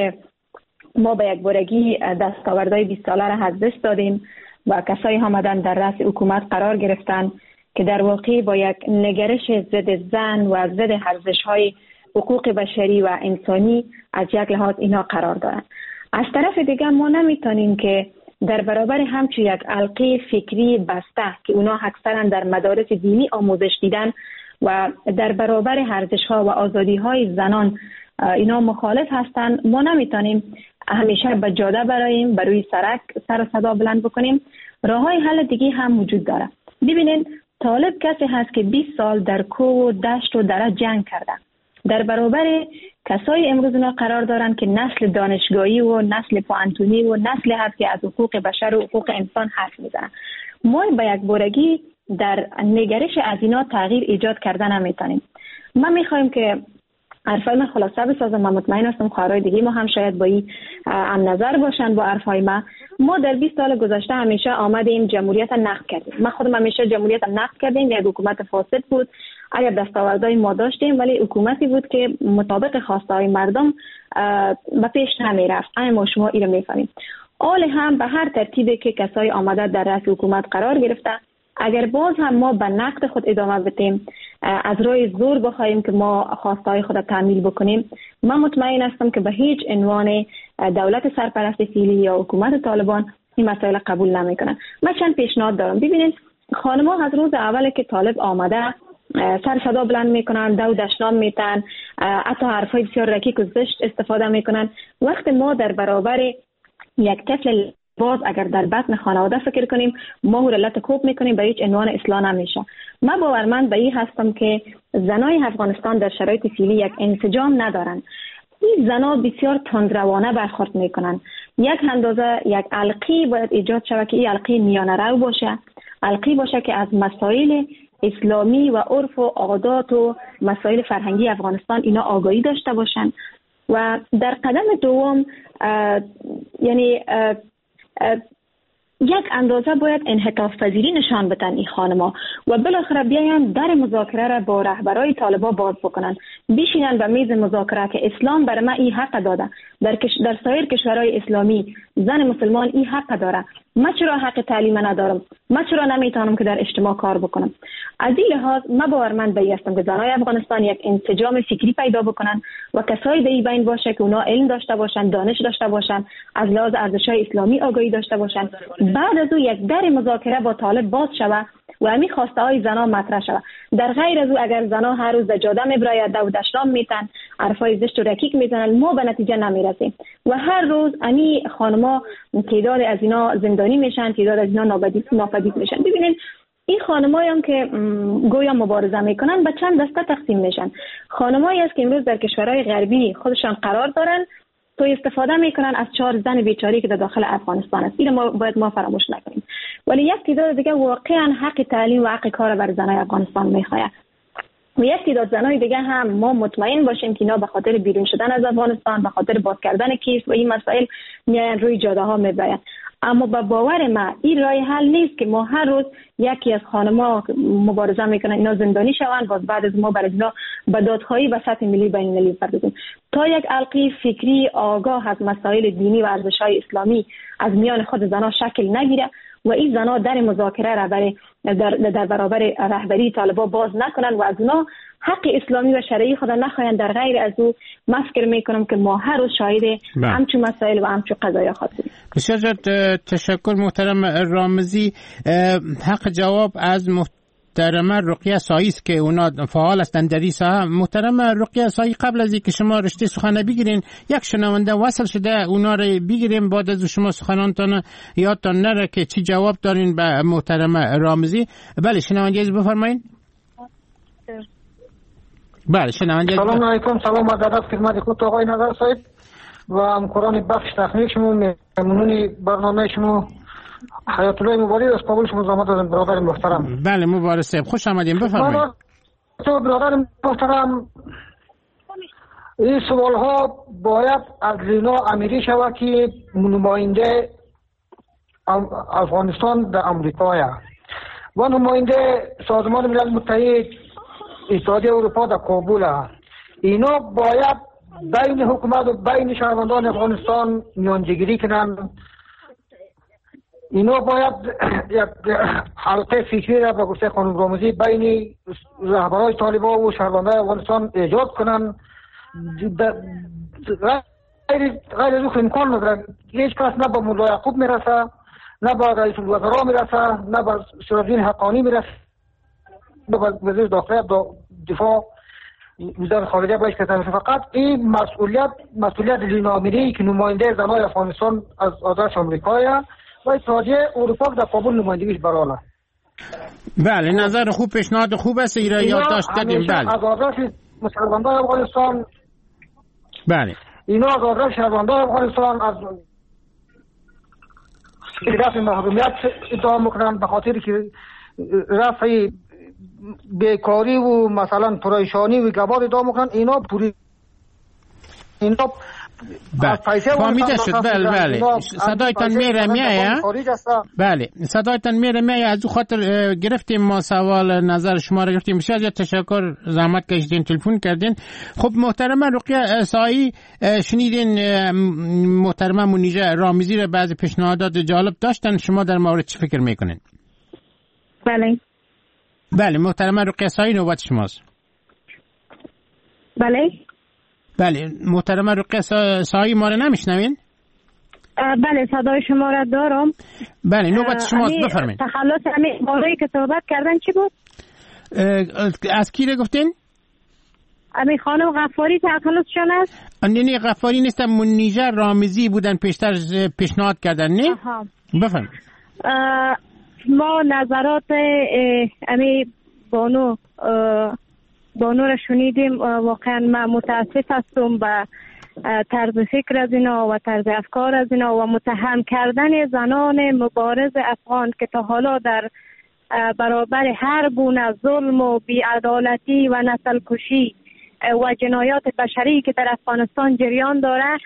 ما به یک بارگی دستاوردهای بیست ساله را از دست دادیم و کسایی آمدن در رأس حکومت قرار گرفتن که در واقع با یک نگرش ضد زن و ضد ارزش‌های حقوق بشری و انسانی از یک لحاظ اینا قرار دارن. از طرف دیگه ما نمیتونیم که در برابر همچون یک حلقه فکری بسته که اونا اکثرا در مدارس دینی آموزش دیدن و در برابر ارزش‌ها و آزادی‌های زنان اینا مخالف هستن، ما نمیتونیم همیشه به جاده براییم، بر روی سرک سر و صدا بلند بکنیم. راه‌های حل دیگه هم وجود داره. ببینید، طالب کسی هست که بیست سال در کوه و دشت و دره جنگ کرده، در برابر کسایی امروز اینا قرار دارن که نسل دانشگاهی و نسل پوانتونی و نسل هست که از حقوق بشر و حقوق انسان حرف میزنن. ما با یک بارگی در نگرش از اینا تغییر ایجاد کردن نمیتونیم. ما میخوایم که حرفای من خلاصه بسازم. من مطمئن هستم خواهرای دیگه ما هم شاید با این هم نظر باشن با حرفای ما. ما در بیست سال گذشته همیشه آمدیم جمهوریت نقد کردیم. من خودم همیشه جمهوریت نقد کردیم. یک حکومت فاسد بود. اگر دستاوردهای ما داشتیم ولی حکومتی بود که مطابق خواسته های مردم به پیش نمی رفت. اما شما این رو میفهمید. حال هم به هر ترتیبی که کسای آمده در رأس حکومت قرار گرفته، اگر باز هم ما به نقد خود ادامه بدیم، از روی زور بخوایم که ما خواسته های خود را تعمیل بکنیم، من مطمئن هستم که به هیچ عنوان دولت سرپرست فعلی یا حکومت طالبان این مسائل قبول نمیکنن. من چند پیشنهاد دارم. ببینید، خانم‌ها از روز اول که طالب آمده سر صدا بلند میکنن، دو دشنام میتن، حتی حرفای بسیار رکیک و زشت استفاده میکنن. وقت ما در برابر یک طفل باز اگر در بطن خانواده فکر کنیم، ما او رلت کوب میکنیم، به هیچ عنوان اصلاح نمیشه. من باورمند به این هستم که زنای افغانستان در شرایط فعلی یک انسجام ندارن. این زنا بسیار تندروانه برخورد میکنن. یک اندازه یک حلقه باید ایجاد شود که این حلقه میانه رو باشه، حلقه باشه که از مسائل اسلامی و عرف و عادات و مسائل فرهنگی افغانستان اینا آگاهی داشته باشن. و در قدم دوم یعنی یک اندازه باید انعطاف پذیری نشان بدن این خانما و بالاخره بیاین در مذاکره را با رهبرای طالبان باز بکنن، بشینن به میز مذاکره که اسلام بر ما این حق داده، در کش... در سایر کشورهای اسلامی زن مسلمان این حق داره، ما چرا حق تعلیم ندارم؟ ما چرا نمیتونم که در اجتماع کار بکنم؟ از این لحاظ ما باورمند به هستم که زنای افغانستان یک انسجام فکری پیدا بکنن و کسایی در این بین باشه که اونا علم داشته باشن، دانش داشته باشن، از لحاظ ارزش‌های اسلامی آگاهی داشته باشن. بعد از او یک در مذاکره با طالب باز شود و همین خواسته های زنا مطرح شود. در غیر از او اگر زنا هر روز در جاده میبراید، داود اشرام میتن، حرفای زشت و رکیک میزنن، ما به نتیجه نمیرسیم و هر روز امی خانما تعداد از اینا زندانی میشن، تعداد از اینا ناپدید میشن. ببینید این خانمایی هم که گویا مبارزه میکنن به چند دسته تقسیم میشن. خانمایی است که امروز در کشورهای غربی خودشان قرار دارن تو استفاده میکنن از چهار زن بیچاری که در داخل افغانستان است. اینو ما باید ما فراموش نکنیم. ولی یک تعداد دیگه واقعا حق تعلیم و حق کار بر زنای افغانستان میخواد. و یک تعداد زنای دیگه هم ما مطمئن باشیم که اینا به خاطر بیرون شدن از افغانستان، به خاطر باز کردن کیف و این مسائل میاین روی جاده ها میبرن. اما با باور ما این راه حل نیست که ما هر روز یکی از خانم‌ها مبارزه میکنن اینا زندانی شوند، باز بعد از ما برای اینا به دادخواهی و سطح ملی بین المللی بپردازیم. تا یک حلقه فکری آگاه از مسائل دینی و ارزش‌های اسلامی از میان خود زنها شکل نگیره و این زنها در مذاکره را برای در, در برابر رهبری طالبان باز نکنن و از اونا حق اسلامی و شرعی خود نخواهند، در غیر از او من فکر میکنم که ما هر روز شاهد همچون مسائل و همچون قضایا خواهیم. بسیار تشکر محترم رامزی. حق جواب از محترمه رقیه سایی است که اونا فعال هستند در این ساحه. محترم رقیه سایی، قبل از اینکه شما رشته سخن بگیرین یک شنونده وصل شده، اونا رو بگیریم بعد از شما سخنانتان یادتان نره که چی جواب دارین به محترم رامزی. بله شنونده عزیز بفرمایید. بله شنونده. سلام علیکم، سلام و ادب خدمت خود آقای نظر صاحب و همکاران بخش تکنیک شما، ممنون برنامه شما. حیات الله مبارک از قبول شما زحمت دادم برادر محترم. بله مبارک صاحب، خوش آمدین، بفرمایید. تو برادر محترم، این سوال ها باید از لینا امیری شود که نماینده افغانستان در امریکا و نماینده سازمان ملل متحد اتحادیه اروپا در کابل. اینا باید بین حکومت و بین شهروندان افغانستان میانجیگیری کنن. اینا باید یک حلقه فکری را به گفته خانم رامزی بین رهبران طالبان و شهروندان افغانستان ایجاد کنن. غیر غیر از او امکان نداره. هیچ کس نه به مولا یعقوب میرسه، نه به رئیس الوزراء میرسه، نه به سیرالدین حقانی میرسه، به وزیر داخله دفاع وزارت خارجه باید کردن. فقط این مسئولیت مسئولیت لینا امیری که نماینده زنای افغانستان از آزادش آمریکایی و اتحادیه اروپا در کابل نمایندگیش براله. بله نظر خوب، پیشنهاد خوب است، ایران یادداشت دادیم. بله از آزادش شهروندان افغانستان، بله اینا از آزادش شهروندان افغانستان از رفع محرومیت ادعا میکنن به خاطر که رفع بیکاری و مثلا پریشانی و گبار ادعا میکنن. اینا پوری اینا فهمیده شد. بله بله صدایتان میره میایه. بله صدایتان میره میایه. از او خاطر گرفتیم ما سوال نظر شما رو گرفتیم. بسیار زیاد تشکر، زحمت کشیدین تلفن کردین. خب محترمه رقیه سایی، شنیدین محترمه منیژه رامزی رو بعضی پیشنهادات جالب داشتن، شما در مورد چی فکر میکنین؟ بله بله محترمه رقیه سایی نوبت شماست. بله بله محترمه رقیه سایی ما رو نمیشنوین؟ بله صدای شما را دارم. بله نوبت شماست، بفرمایید. تخلص همین موضوعی که صحبت کردن چی بود؟ از کی رو گفتین؟ امی خانم غفاری تخلصشان است؟ نه نه غفاری نیستم، منیژه رامزی بودن پیشتر پیشنهاد کردن. نه بفرمایید. ما نظرات امی بانو بانو را شنیدیم. واقعا من متاسف هستم به طرز فکر از اینا و طرز افکار از اینا و متهم کردن زنان مبارز افغان که تا حالا در برابر هر گونه ظلم و بی‌عدالتی و نسل کشی و جنایات بشری که در افغانستان جریان داره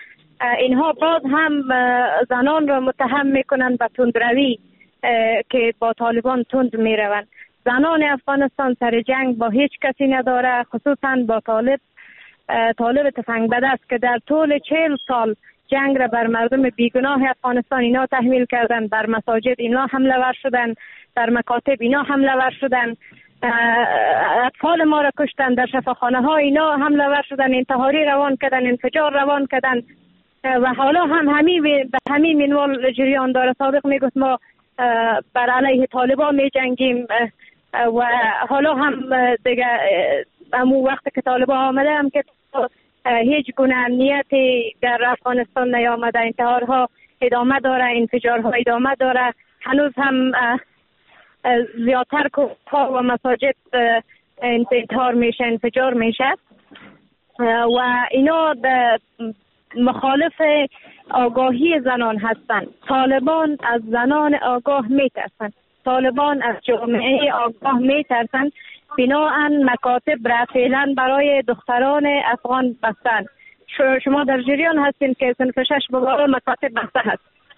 اینها باز هم زنان را متهم میکنند به تندروی که با طالبان تند میروند. زنان افغانستان سر جنگ با هیچ کسی نداره، خصوصا با طالب. طالب تفنگ بدست که در طول چهل سال جنگ را بر مردم بیگناه افغانستان اینا تحمیل کردن، بر مساجد اینا حمله ور شدن، در مکاتب اینا حمله ور شدن، اطفال ما را کشتن، در شفاخانه ها اینا حمله ور شدن، انتحاری روان کردن، انفجار روان کردن و حالا هم همین به همین منوال جریان داره. صادق میگفت ما بر علیه طالبان می جنگیم و حالا هم دیگه همون وقت که طالبان آمده هم که هیچ گونه امنیتی در افغانستان نیامده، انتحارها ادامه داره، انفجارها ادامه داره، هنوز هم زیادتر کوهها و مساجد انتحار میشه، انفجار میشه و اینا مخالف آگاهی زنان هستند. طالبان از زنان آگاه میترسن، طالبان از جامعه آگاه میترسن، بناهن مکاتب را فعلا برای دختران افغان بستن. شما در جریان هستین که صنف شش بابا مکاتب بسته هست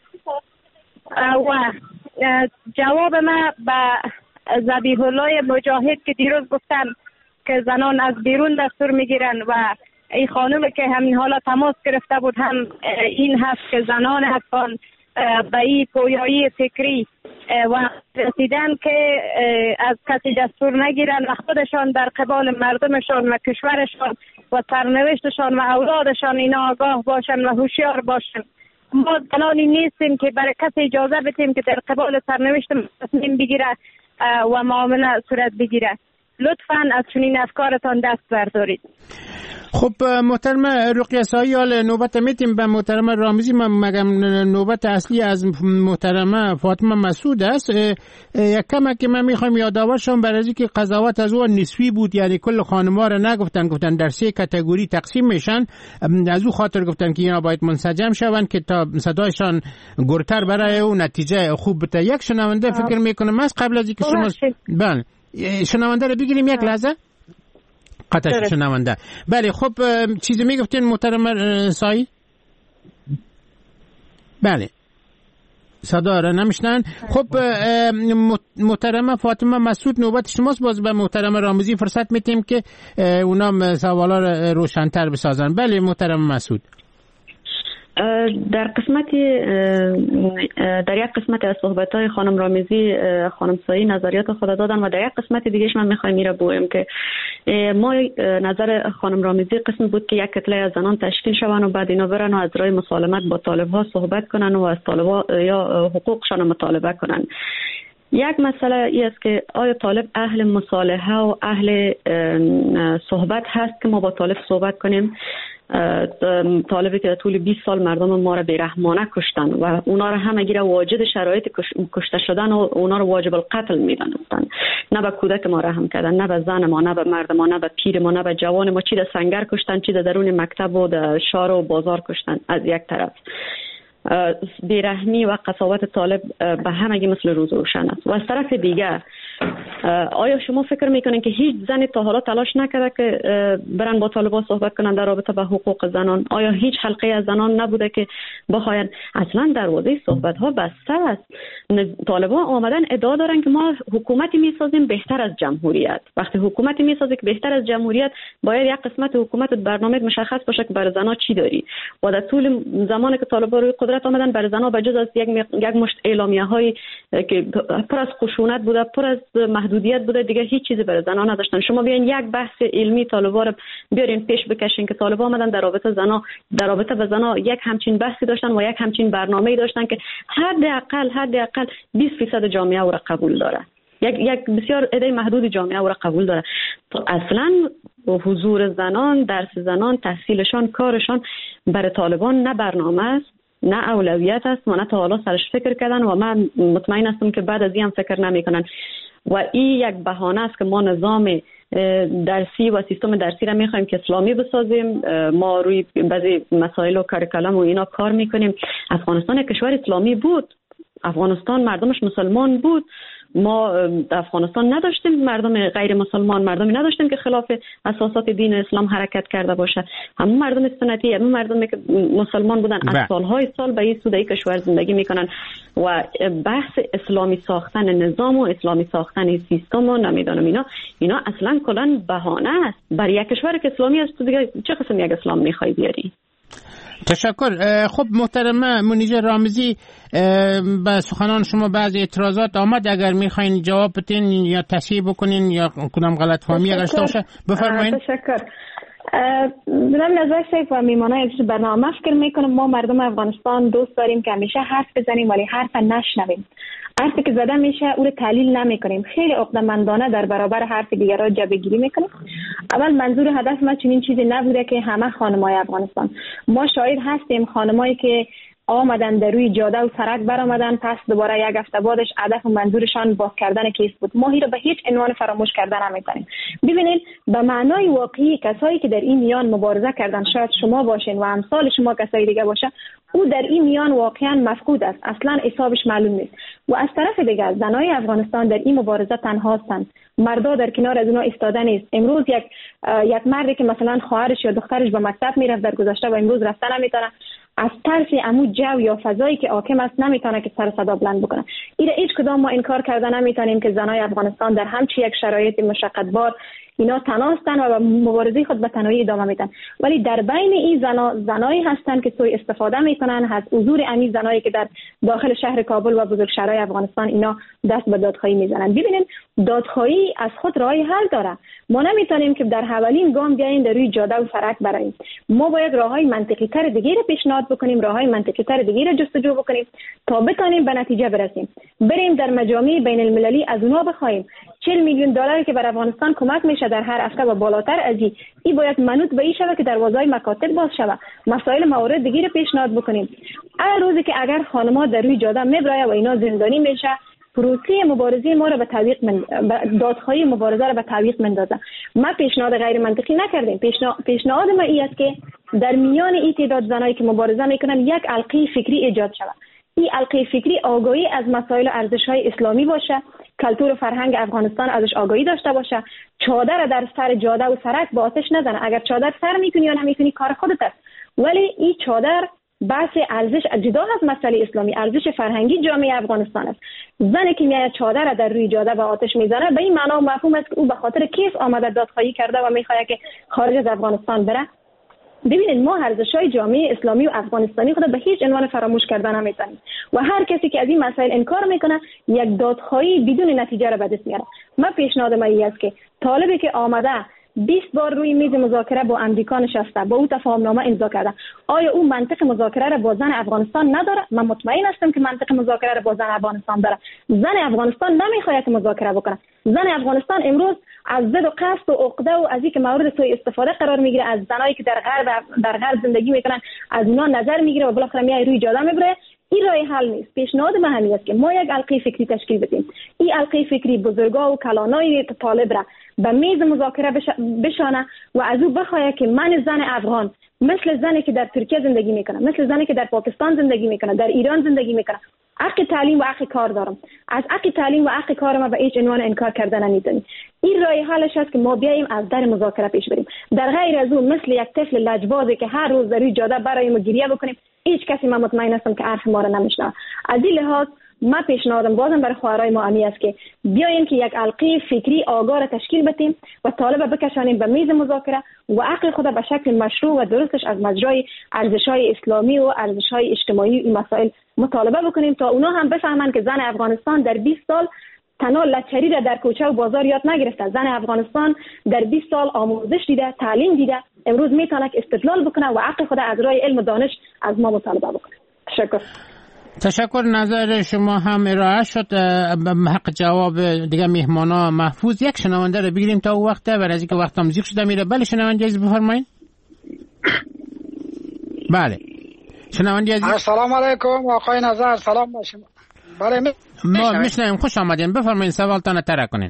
و جواب ما به ذبیح الله مجاهد که دیروز گفتن که زنان از بیرون دستور میگیرن و این خانم که همین حالا تماس گرفته بود هم این هست که زنان افغان به این پویایی فکری و رسیدن که از کسی دستور نگیرن و خودشان در قبال مردمشان و کشورشان و سرنوشتشان و اولادشان اینا آگاه باشن و هوشیار باشن. ما زنانی نیستیم که برای کسی اجازه بدیم که در قبال سرنوشت تصمیم بگیره و معامله صورت بگیره. لطفاً از چنین افکارتان دست بردارید. خب محترم رقیه سایی، حال نوبت میتیم به محترم رامزی. مگم نوبت اصلی از محترم فاطمه مسعود است. یک کمک که من میخوایم یادآور شم برای اینکه قضاوت از او نسبی بود، یعنی کل خانم‌ها را نگفتن، گفتن در سه کاتگوری تقسیم میشن. از او خاطر گفتن که اینا باید منسجم شوند که تا صدایشان گرتر برای او نتیجه خوب بده. یک شنونده فکر میکنم از قبل از اینکه شما بله شنونده رو بگیریم یک لحظه قطعش شنونده. بله خب چیزی میگفتین محترم سایی؟ بله صدا را نمیشنن. خب محترم فاطمه مسعود نوبت شماست. باز به محترم رامزی فرصت میتیم که اونا سوالا را روشن‌تر بسازن. بله محترم مسعود. در قسمت در یک قسمت از صحبت‌های خانم رامزی خانم سایی نظریات خود دادن و در یک قسمت دیگهش من می‌خوایم میره بگویم که ما نظر خانم رامزی قسم بود که یک کتله از زنان تشکیل شوند و بعد اینا برن و از راه مسالمت با طالب‌ها صحبت کنن و از طالب‌ها یا حقوقشان مطالبه کنن. یک مسئله ای است که آیا طالب اهل مصالحه و اهل صحبت هست که ما با طالب صحبت کنیم؟ طالبی که طول بیست سال مردم ما را بیرحمانه کشتن و اونا را هم اگر واجد شرایط کشته شدن و اونا را واجب القتل میدانستن. نه به کودک ما رحم کردن، نه به زن ما، نه به مرد ما، نه به پیر ما، نه به جوان ما. چی در سنگر کشتن، چی در درون مکتب و در شهر و بازار کشتن. از یک طرف بیرحمی و قساوت طالب به همگی مثل روز روشن است. و از طرف دیگر آیا شما فکر میکنین که هیچ زنی تا حالا تلاش نکرده که برن با طالبان صحبت کنن در رابطه با حقوق زنان؟ آیا هیچ حلقه از زنان نبوده که بخواین؟ اصلا دروازه صحبت ها بسته است. طالبان آمدن ادعا دارن که ما حکومتی میسازیم بهتر از جمهوریت. وقتی حکومتی میسازی که بهتر از جمهوریت، باید یک قسمت حکومت برنامه مشخص باشه که برای زنا چی داری. و در طول زمانی که طالبان روی قدرت آمدن، برای زنا بجز از یک یک مشت اعلامیه های که پر از خشونت بوده، پر از محدودیت بوده، دیگه هیچ چیزی برای زنا نداشتن. شما بیاین یک بحث علمی طالبان رو بیارین پیش بکشین که طالبان آمدن در رابطه زنا در رابطه با زنا یک همچین بحثی داشتن و یک همچین برنامه‌ای داشتن که حداقل حداقل بیست درصد جامعه او را قبول داره. یک یک بسیار عده محدود جامعه او را قبول داره. اصلا حضور زنان، درس زنان، تحصیلشان، کارشان برای طالبان نه برنامه است، نه اولویت است و نه تا حالا سرش فکر کردن و من مطمئن هستم که بعد از این هم فکر نمیکنن. و این یک بهانه است که ما نظام درسی و سیستم درسی را میخوایم که اسلامی بسازیم. ما روی بعضی مسائل و کاریکولوم و اینا کار میکنیم. افغانستان یک کشور اسلامی بود، افغانستان مردمش مسلمان بود ما در افغانستان نداشتیم مردم غیر مسلمان، مردمی نداشتیم که خلاف اساسات دین اسلام حرکت کرده باشه. همون مردم سنتی، همون مردمی که مسلمان بودن از سالهای سال به این سودای کشور زندگی میکنن و بحث اسلامی ساختن نظام و اسلامی ساختن سیستم و نمیدونم اینا اینا اصلا کلا بهانه است. برای یک کشور که اسلامی است تو دیگه چه قسم یک اسلام میخوای بیاری؟ تشکر. خب محترمه منیژه رامزی، به سخنان شما بعضی اعتراضات آمد، اگر میخواین جواب بدین یا تصحیح بکنین یا کدام غلط فهمی اگر داشته باشه بفرمایید. تشکر. بدم نظر شیخ و میمانای برنامه فکر میکنم ما مردم افغانستان دوست داریم که همیشه حرف بزنیم ولی حرف نشنویم. حرفی که زده میشه او رو تحلیل نمیکنیم، خیلی عقده‌مندانه در برابر حرف دیگران جبهه‌گیری میکنیم. اول منظور هدف ما چنین چیزی نبوده که همه خانمای افغانستان، ما شاهد هستیم خانمایی که آمدن در روی جاده و سرک برآمدن، پس دوباره یک هفته بعدش هدف و منظورشان باز کردن کیس بود. ما این رو به هیچ عنوان فراموش کردن نمی‌تونیم. ببینید به معنای واقعی کسایی که در این میان مبارزه کردن، شاید شما باشین و امثال شما کسای دیگه باشه، او در این میان واقعا مفقود است، اصلا حسابش معلوم نیست. و از طرف دیگر زنای افغانستان در این مبارزه تنها هستند، مردا در کنار از اونها ایستاده نیست. امروز یک یک مردی که مثلا خواهرش یا دخترش به مکتب میرفت در گذشته و امروز رفتن نمیتونه، از ترس عمو جو یا فضایی که حاکم است نمیتونه که سر صدا بلند بکنه. این هیچ کدام ما انکار کردن نمیتونیم که زنای افغانستان در همچی یک شرایط مشقتبار اینا تنها هستند و مبارزه خود به تنهایی ادامه میدن. ولی در بین این زنا زنایی هستند که سوء استفاده میکنن از حضور امی زنایی که در داخل شهر کابل و بزرگشهرهای افغانستان اینا دست به دادخواهی میزنن. ببینید دادخواهی از خود راه حل داره. ما نمیتونیم که در اولین گام بیایم در روی جاده و سرک براییم. ما باید راههای منطقی تر دیگه رو پیشنهاد بکنیم، راههای منطقی تر دیگه رو جستجو بکنیم تا بتونیم به نتیجه برسیم. بریم در مجامع بین المللی از اونها بخوایم چهل میلیون دلاری که بر افغانستان کمک میشه در هر هفته و بالاتر از این ای باید منوط به این شود که دروازه‌های مکاتب باز شود. مسائل موارد دیگه رو پیشنهاد بکنیم. هر روزی که اگر خانم‌ها در روی جاده میبراید و اینا زندانی میشه، پروسه مبارزه ما رو به تعویق من دادخواهی مبارزه رو به تعویق مندازه. ما پیشنهاد غیر منطقی نکردیم. پیشنهاد پیشنهاد ما این است که در میان این تعداد زنایی که مبارزه میکنن یک حلقه فکری ایجاد شود. این حلقه فکری آگاهی از مسائل و ارزش‌های اسلامی باشه، کلتور و فرهنگ افغانستان ازش آگاهی داشته باشه، چادر در سر جاده و سرک با آتش نزنه. اگر چادر سر میکنی یا نمیکنی کار خودت است، ولی این چادر بحث ارزش جدا از مسئله اسلامی، ارزش فرهنگی جامعه افغانستان است. زنی که میاد چادر در روی جاده و آتش میزنه به این معنا مفهوم است که او به خاطر کیس آمده دادخواهی کرده و میخواد که خارج از افغانستان بره. ببینید ما ارزش‌های جامعه اسلامی و افغانستانی خود به هیچ عنوان فراموش کردن نمی‌تونیم و هر کسی که از این مسائل انکار میکنه یک دادخواهی بدون نتیجه را به دست میاره. من پیشنهاد من این است که طالبی که آمده بیست بار روی میز مذاکره با امریکا نشسته، با او تفاهمنامه امضا کرده، آیا او منطق مذاکره را با زن افغانستان نداره؟ من مطمئن هستم که منطق مذاکره را با زن افغانستان داره. زن افغانستان نمیخواد مذاکره بکنه. زن افغانستان امروز از ضد و قصد و عقده و از اینکه مورد سوء استفاده قرار میگیره، از زنایی که در غرب در غرب زندگی میکنن از اونا نظر میگیره و بالاخره میای روی جاده میبره. این راه حل نیست. پیشنهاد من همین است که ما یک حلقه فکری تشکیل بدیم. این حلقه فکری بزرگا و کلانای طالب را به میز مذاکره بشانه و از او بخواد که من زن افغان مثل زنی که در ترکیه زندگی میکنه، مثل زنی که در پاکستان زندگی میکنه، در ایران زندگی میکنه، حق تعلیم و حق کار دارم. از حق تعلیم و حق کار ما به هیچ عنوان انکار کردن نمیتونیم. این راه حلش است که ما بیاییم از در مذاکره پیش بریم. در غیر از اون مثل یک طفل لجبازی که هر روز در روی جاده برایم و گریه بکنیم، هیچ کسی من مطمئن هستم که حرف ما را نمیشنوه. از این لحاظ ما پیشنهادم بازم برای خواهرای ما امی است که بیایم که یک حلقه فکری آگاه را تشکیل بدیم و طالب بکشانیم به میز مذاکره و عقل خود به شکل مشروع و درستش از مجرای ارزش‌های اسلامی و ارزش‌های اجتماعی این مسائل مطالبه بکنیم تا اونا هم بفهمند که زن افغانستان در بیست سال تنها لچری را در کوچه و بازار یاد نگرفته. زن افغانستان در بیست سال آموزش دیده، تعلیم دیده، امروز میتونه که استدلال بکنه و عقل خود از راه علم و دانش از ما مطالبه بکنه. تشکر. تشکر. نظر شما هم ارائه شد. حق جواب دیگه میهمانا محفوظ. یک شنونده رو بگیریم تا او وقته برای از اینکه وقت هم زیاد شده میره. بله شنونده عزیز بفرمایید. بله شنونده عزیز. السلام علیکم آقای نظر. سلام با شما. بله ما میشنویم. خوش آمدین. بفرمایید سوالتان طرح کنین.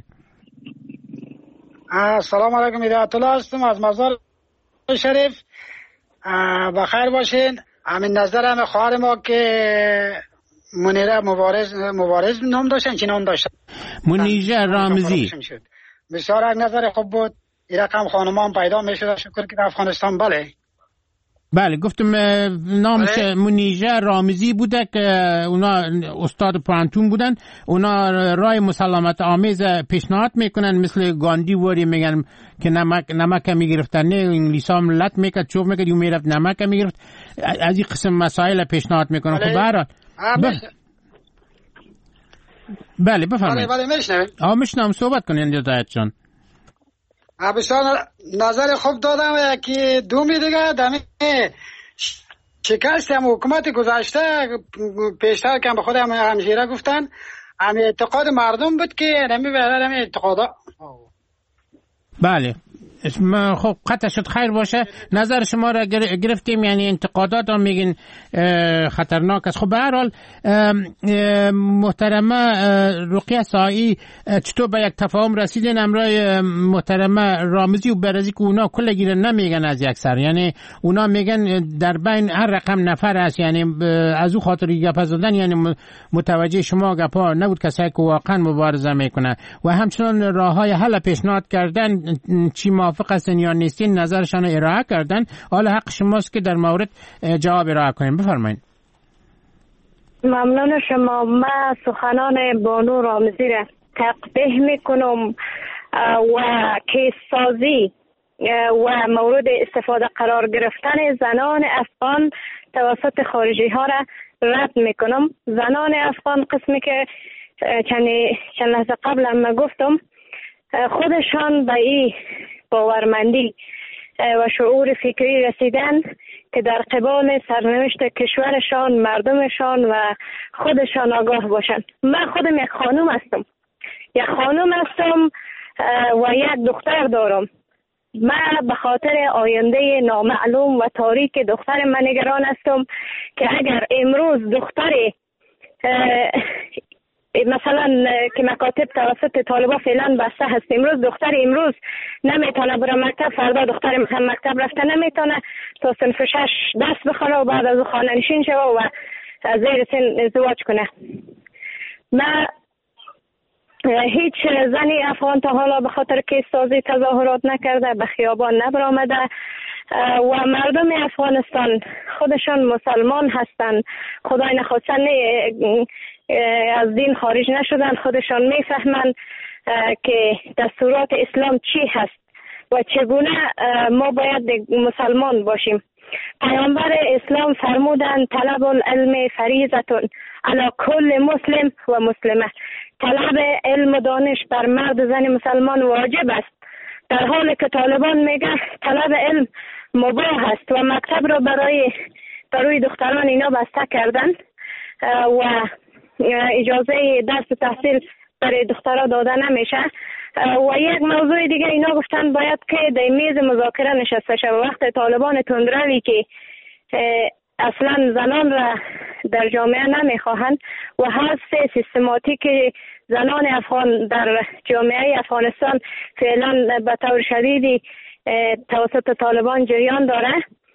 السلام علیکم. هدایت الله هستم از مزار شریف. بخیر باشین. همین نظر همه خواهر ما که منیره مبارز مبارز نام داشتن چی نام داشتن؟ منیژه رامزی. بسیار از نظر خوب بود. این رقم خانمان پیدا میشد شکر که افغانستان. بله بله گفتم نامش منیژه رامزی بوده که اونا استاد پانتون بودن. اونا رای مسالمت آمیز پیشنهاد میکنن، مثل گاندی وری میگن که نمک نمک میگرفتن، نه انگلیس هم لط میکرد چوب میکرد یو میرفت نمک میگرفت. از این قسم مسائل پیشنهاد میکنن. خب برات بله بفرمایید. بله بله میشنوید. آ میشنم، صحبت کنین جدایت جان. بسیار نظر خوب دادم. که دومی دیگه دمی شکست هم حکومت گذشته پیشتر که به خود هم همشیره گفتن هم اعتقاد مردم بود که نمی بهرد هم اعتقادا. بله خب قطع شد خیر باشه. نظر شما را گرفتیم، یعنی انتقادات هم میگین خطرناک است. خب به هر حال محترمه رقیه سایی چطور به یک تفاهم رسیدین امرای محترمه رامزی و برزی که اونا کل گیره نمیگن از یک سر، یعنی اونا میگن در بین هر رقم نفر است، یعنی از او خاطر گپ زدن یعنی متوجه شما گپا نبود کسایی که واقعا مبارزه میکنه و همچنان راههای حل پیشنهاد کردن چی موافق هستن یا نیستین نظرشان ارائه کردن. حالا حق شماست که در مورد جواب ارائه کنیم. بفرمایید. ممنون شما. من سخنان بانو رامزی را تقبیح میکنم و کیس سازی و مورد استفاده قرار گرفتن زنان افغان توسط خارجی ها را رد میکنم. زنان افغان قسمی که چند چند لحظه قبل هم گفتم خودشان به این باورمندی و شعور فکری رسیدن که در قبال سرنوشت کشورشان، مردمشان و خودشان آگاه باشند. من خودم یک خانم هستم، یک خانم هستم و یک دختر دارم. من به خاطر آینده نامعلوم و تاریک دختر من نگران هستم که اگر امروز دختری مثلا که مکاتب توسط طالبا فعلا بسته هست، امروز دختر امروز نمیتونه بره مکتب، فردا دختر مثلا مکتب رفته نمیتونه تا صنف شش دست بخونه و بعد از خانه نشین شوه و زیر سن ازدواج کنه. من هیچ زنی افغان تا حالا به خاطر کیس سازی تظاهرات نکرده، به خیابان نبرآمده و مردم افغانستان خودشان مسلمان هستند، خدای نخواسته از دین خارج نشدن، خودشان میفهمند که دستورات اسلام چی هست و چگونه ما باید مسلمان باشیم. پیامبر اسلام فرمودند طلب العلم فریضة علی کل مسلم و مسلمه. طلب علم و دانش بر مرد زن مسلمان واجب است، در حالی که طالبان میگه طلب علم مباح است و مکتب را برای برای دختران اینا بسته کردن و اجازه درس تحصیل برای دخترها داده نمیشه. و یک موضوع دیگه اینا گفتن باید که در میز مذاکره نشسته شود. وقت طالبان تندروی که اصلا زنان را در جامعه نمیخواهند و حذف سیستماتیک زنان افغان در جامعه افغانستان فعلا به طور شدیدی توسط طالبان جریان داره،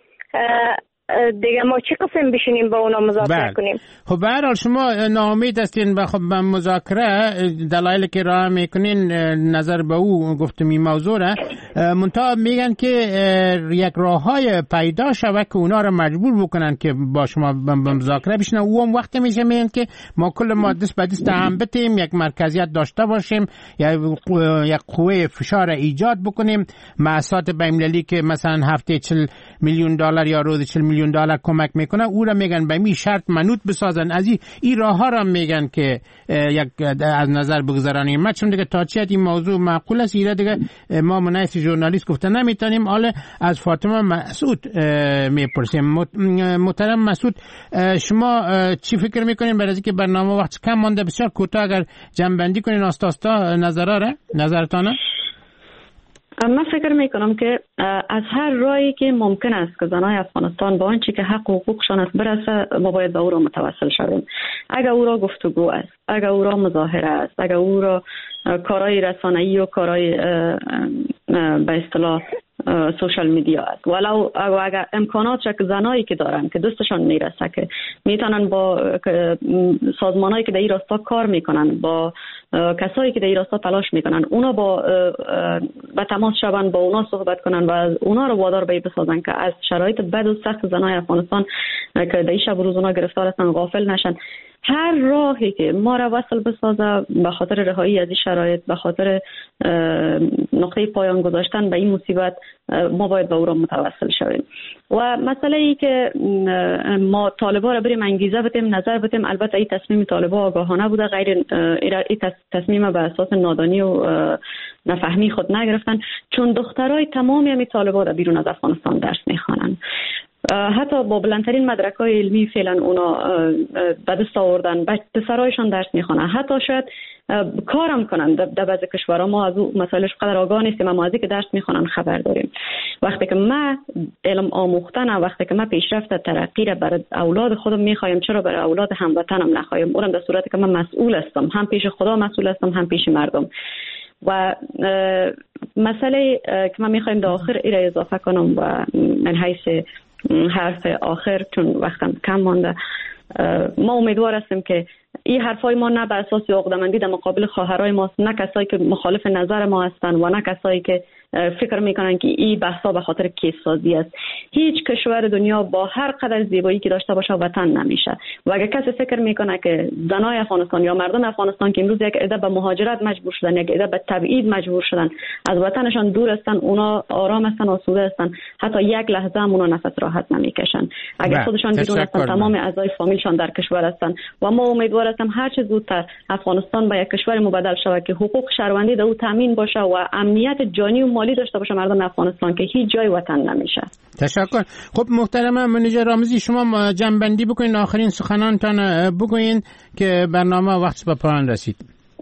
دیگه ما چی قسم بشینیم با اونا مذاکره کنیم؟ خب به هر حال شما ناامید هستین به خب مذاکره، دلایلی که راه میکنین نظر به او گفتم این موضوع را منتها میگن که یک راههای پیدا شود که اونا را مجبور بکنن که با شما به مذاکره بشینن. او هم وقت میشه میگن که ما کل ما دست به دست هم بتیم، یک مرکزیت داشته باشیم، یک قوه فشار ایجاد بکنیم، مؤسسات بین‌المللی که مثلا هفته چهل میلیون دلار یا روز چهل میلیون دلار کمک میکنه او را میگن به می شرط منوط بسازن. از این راه ها را میگن که یک از نظر بگذارانیم. ما چون دیگه تا چه این موضوع معقول است ایره دیگه ما منایس ژورنالیست گفته نمیتونیم. حالا از فاطمه مسعود میپرسیم. محترم مسعود، شما چی فکر میکنین برای اینکه برنامه وقت کم مانده بسیار کوتاه اگر جمع کنین آستاستا نظرها را نظرتانه؟ من فکر میکنم که از هر راهی که ممکن است که زنای افغانستان با آنچه که حق و حقوقشان است برسه ما باید به او را متوسل شویم. اگر او را گفتگو است، اگر او را مظاهره است، اگر او را کارهای رسانه‌ای و کارهای به اصطلاح سوشال میدیا است. ولو اگر امکانات که زنایی که دارن که دستشان میرسه که میتونن با سازمانایی که در این راستا کار میکنن، با کسایی که در این راستا تلاش میکنن، اونا با به تماس شون، با اونا صحبت کنن و اونا رو وادار به بسازن که از شرایط بد و سخت زنای افغانستان که در این شب و روز اونا گرفتار هستن غافل نشن. هر راهی که ما را وصل بسازه به خاطر رهایی از این شرایط، به خاطر نقطه پایان گذاشتن به این مصیبت، ما باید به او را متوسل شویم. و مسئله ای که ما طالبا را بریم انگیزه بدیم، نظر بدیم، البته این تصمیم طالبا آگاهانه بوده، غیر این تصمیم به اساس نادانی و نفهمی خود نگرفتن، چون دخترای تمامی همی طالبا را بیرون از افغانستان درس میخوانند. حتی با بلندترین مدرک‌های علمی فعلا اونا به دست آوردن، پسرایشان درس میخوانن، حتی شاید کارم کنن در بعضی کشورها. ما از اون مسائلش قدر آگاه نیستیم، اما از اینکه درس میخوانن خبر داریم. وقتی که ما علم آموختن، وقتی که ما پیشرفت ترقی را برای اولاد خودم میخوایم، چرا برای اولاد هموطنم نخوایم؟ اونم در صورتی که من مسئول هستم، هم پیش خدا مسئول هستم، هم پیش مردم. و مسئله که ما میخوایم در آخر این را اضافه کنم و من حیث حرف آخر، چون وقتم کم مانده، ما امیدوار هستیم که این حرفای ما نه به اساس عقده‌مندی در مقابل خواهرای ماست، نه کسایی که مخالف نظر ما هستن و نه کسایی که فکر میکنن که این بحثا به خاطر کیس سازی است. هیچ کشور دنیا با هر قدر زیبایی که داشته باشه وطن نمیشه. و اگر کسی فکر میکنه که زنای افغانستان یا مردم افغانستان که امروز یک عده به مهاجرت مجبور شدن، یک عده به تبعید مجبور شدن، از وطنشان دور هستن، اونا آرام هستن، آسوده هستن، حتی یک لحظه هم اونا نفس راحت نمیکشن. اگر خودشان بیرون هستن، تمام اعضای فامیلشان در کشور هستن. و ما امیدوار هستیم هر چه زودتر افغانستان به یک کشور مبدل شود که حقوق شهروندی در او تامین باشه و امنیت جانی و مالی داشته باشه مردم افغانستان که هیچ جای وطن نمیشه. تشکر. خب محترم منیژه رامزی، شما جنبندی بکنین، آخرین سخنانتان بگوین که برنامه وقت به پایان رسید.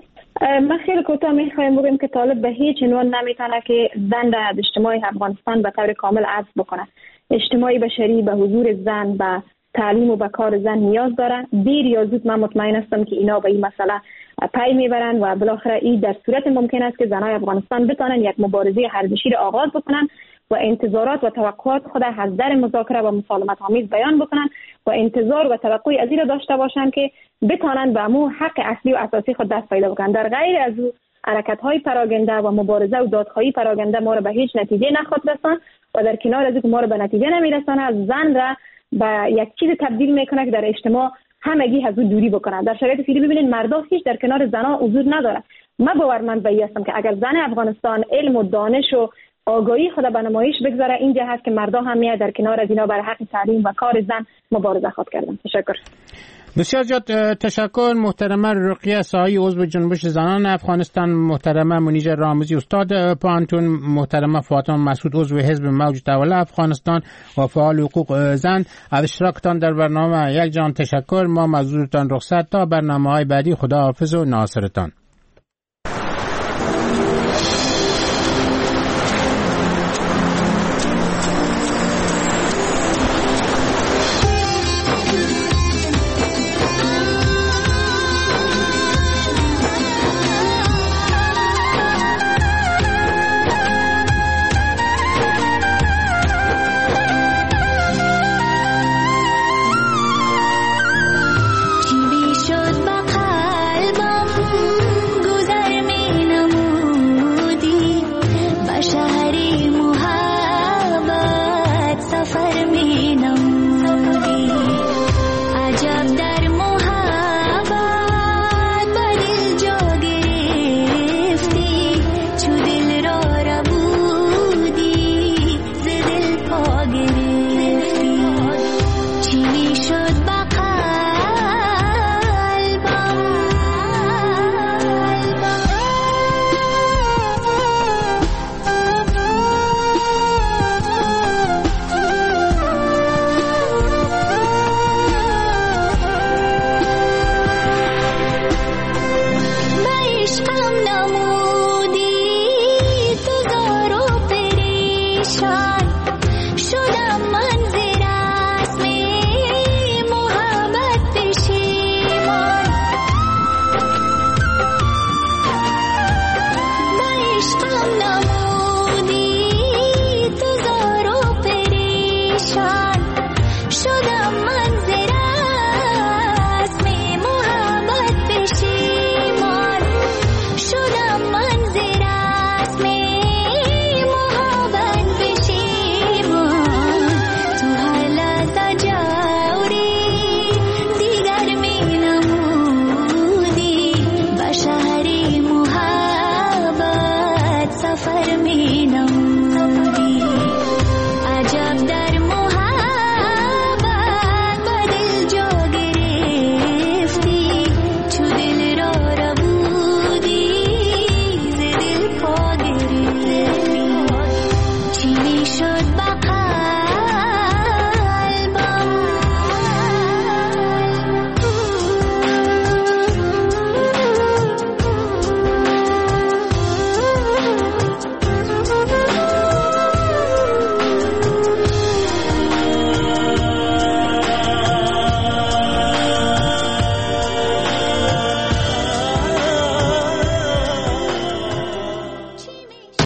من خیلی کوتاه میخوایم بگم که طالب به هیچ عنوان نمیتونه که زن را از اجتماع افغانستان به طور کامل حذف بکنه. اجتماع بشری به حضور زن، به تعلیم و به کار زن نیاز داره. دیر یا زود من مطمئن هستم که اینا به این مسئله پی میبرن و بالاخره این در صورت ممکن است که زنای افغانستان بتونن یک مبارزه هردشی را آغاز بکنن و انتظارات و توقعات خود از در مذاکره و مسالمت آمیز بیان بکنن و انتظار و توقع از این را داشته باشن که بتونن به امو حق اصلی و اساسی خود دست پیدا بکنن. در غیر از او حرکت‌های پراگنده و مبارزه و دادخواهی پراگنده ما را به هیچ نتیجه نخواهد رساند و در کنار از اینکه ما را به نتیجه نمیرسانه، از زن را به یک چیز تبدیل میکنه که در اجتماع همگی از او دوری بکنن. در شرایط فعلی ببینید مردا هیچ در کنار زنا حضور نداره. من باورمند به این هستم که اگر زن افغانستان علم و دانش و آگاهی خود به نمایش بگذاره، این جهت که مردا هم میاد در کنار از اینا برای حق تعلیم و کار زن مبارزه خود کردن. تشکر. بسیار زیاد تشکر. محترمه رقیه ساهی، عضو جنبش زنان افغانستان، محترمه منیژه رامزی استاد پانتون، محترمه فاطمه مسعود عضو حزب موج دوله افغانستان و فعال حقوق زن، از اشتراکتان در برنامه یک جان تشکر. ما مزورتان رخصت تا برنامه های بعدی. خدا حافظ و ناصرتان.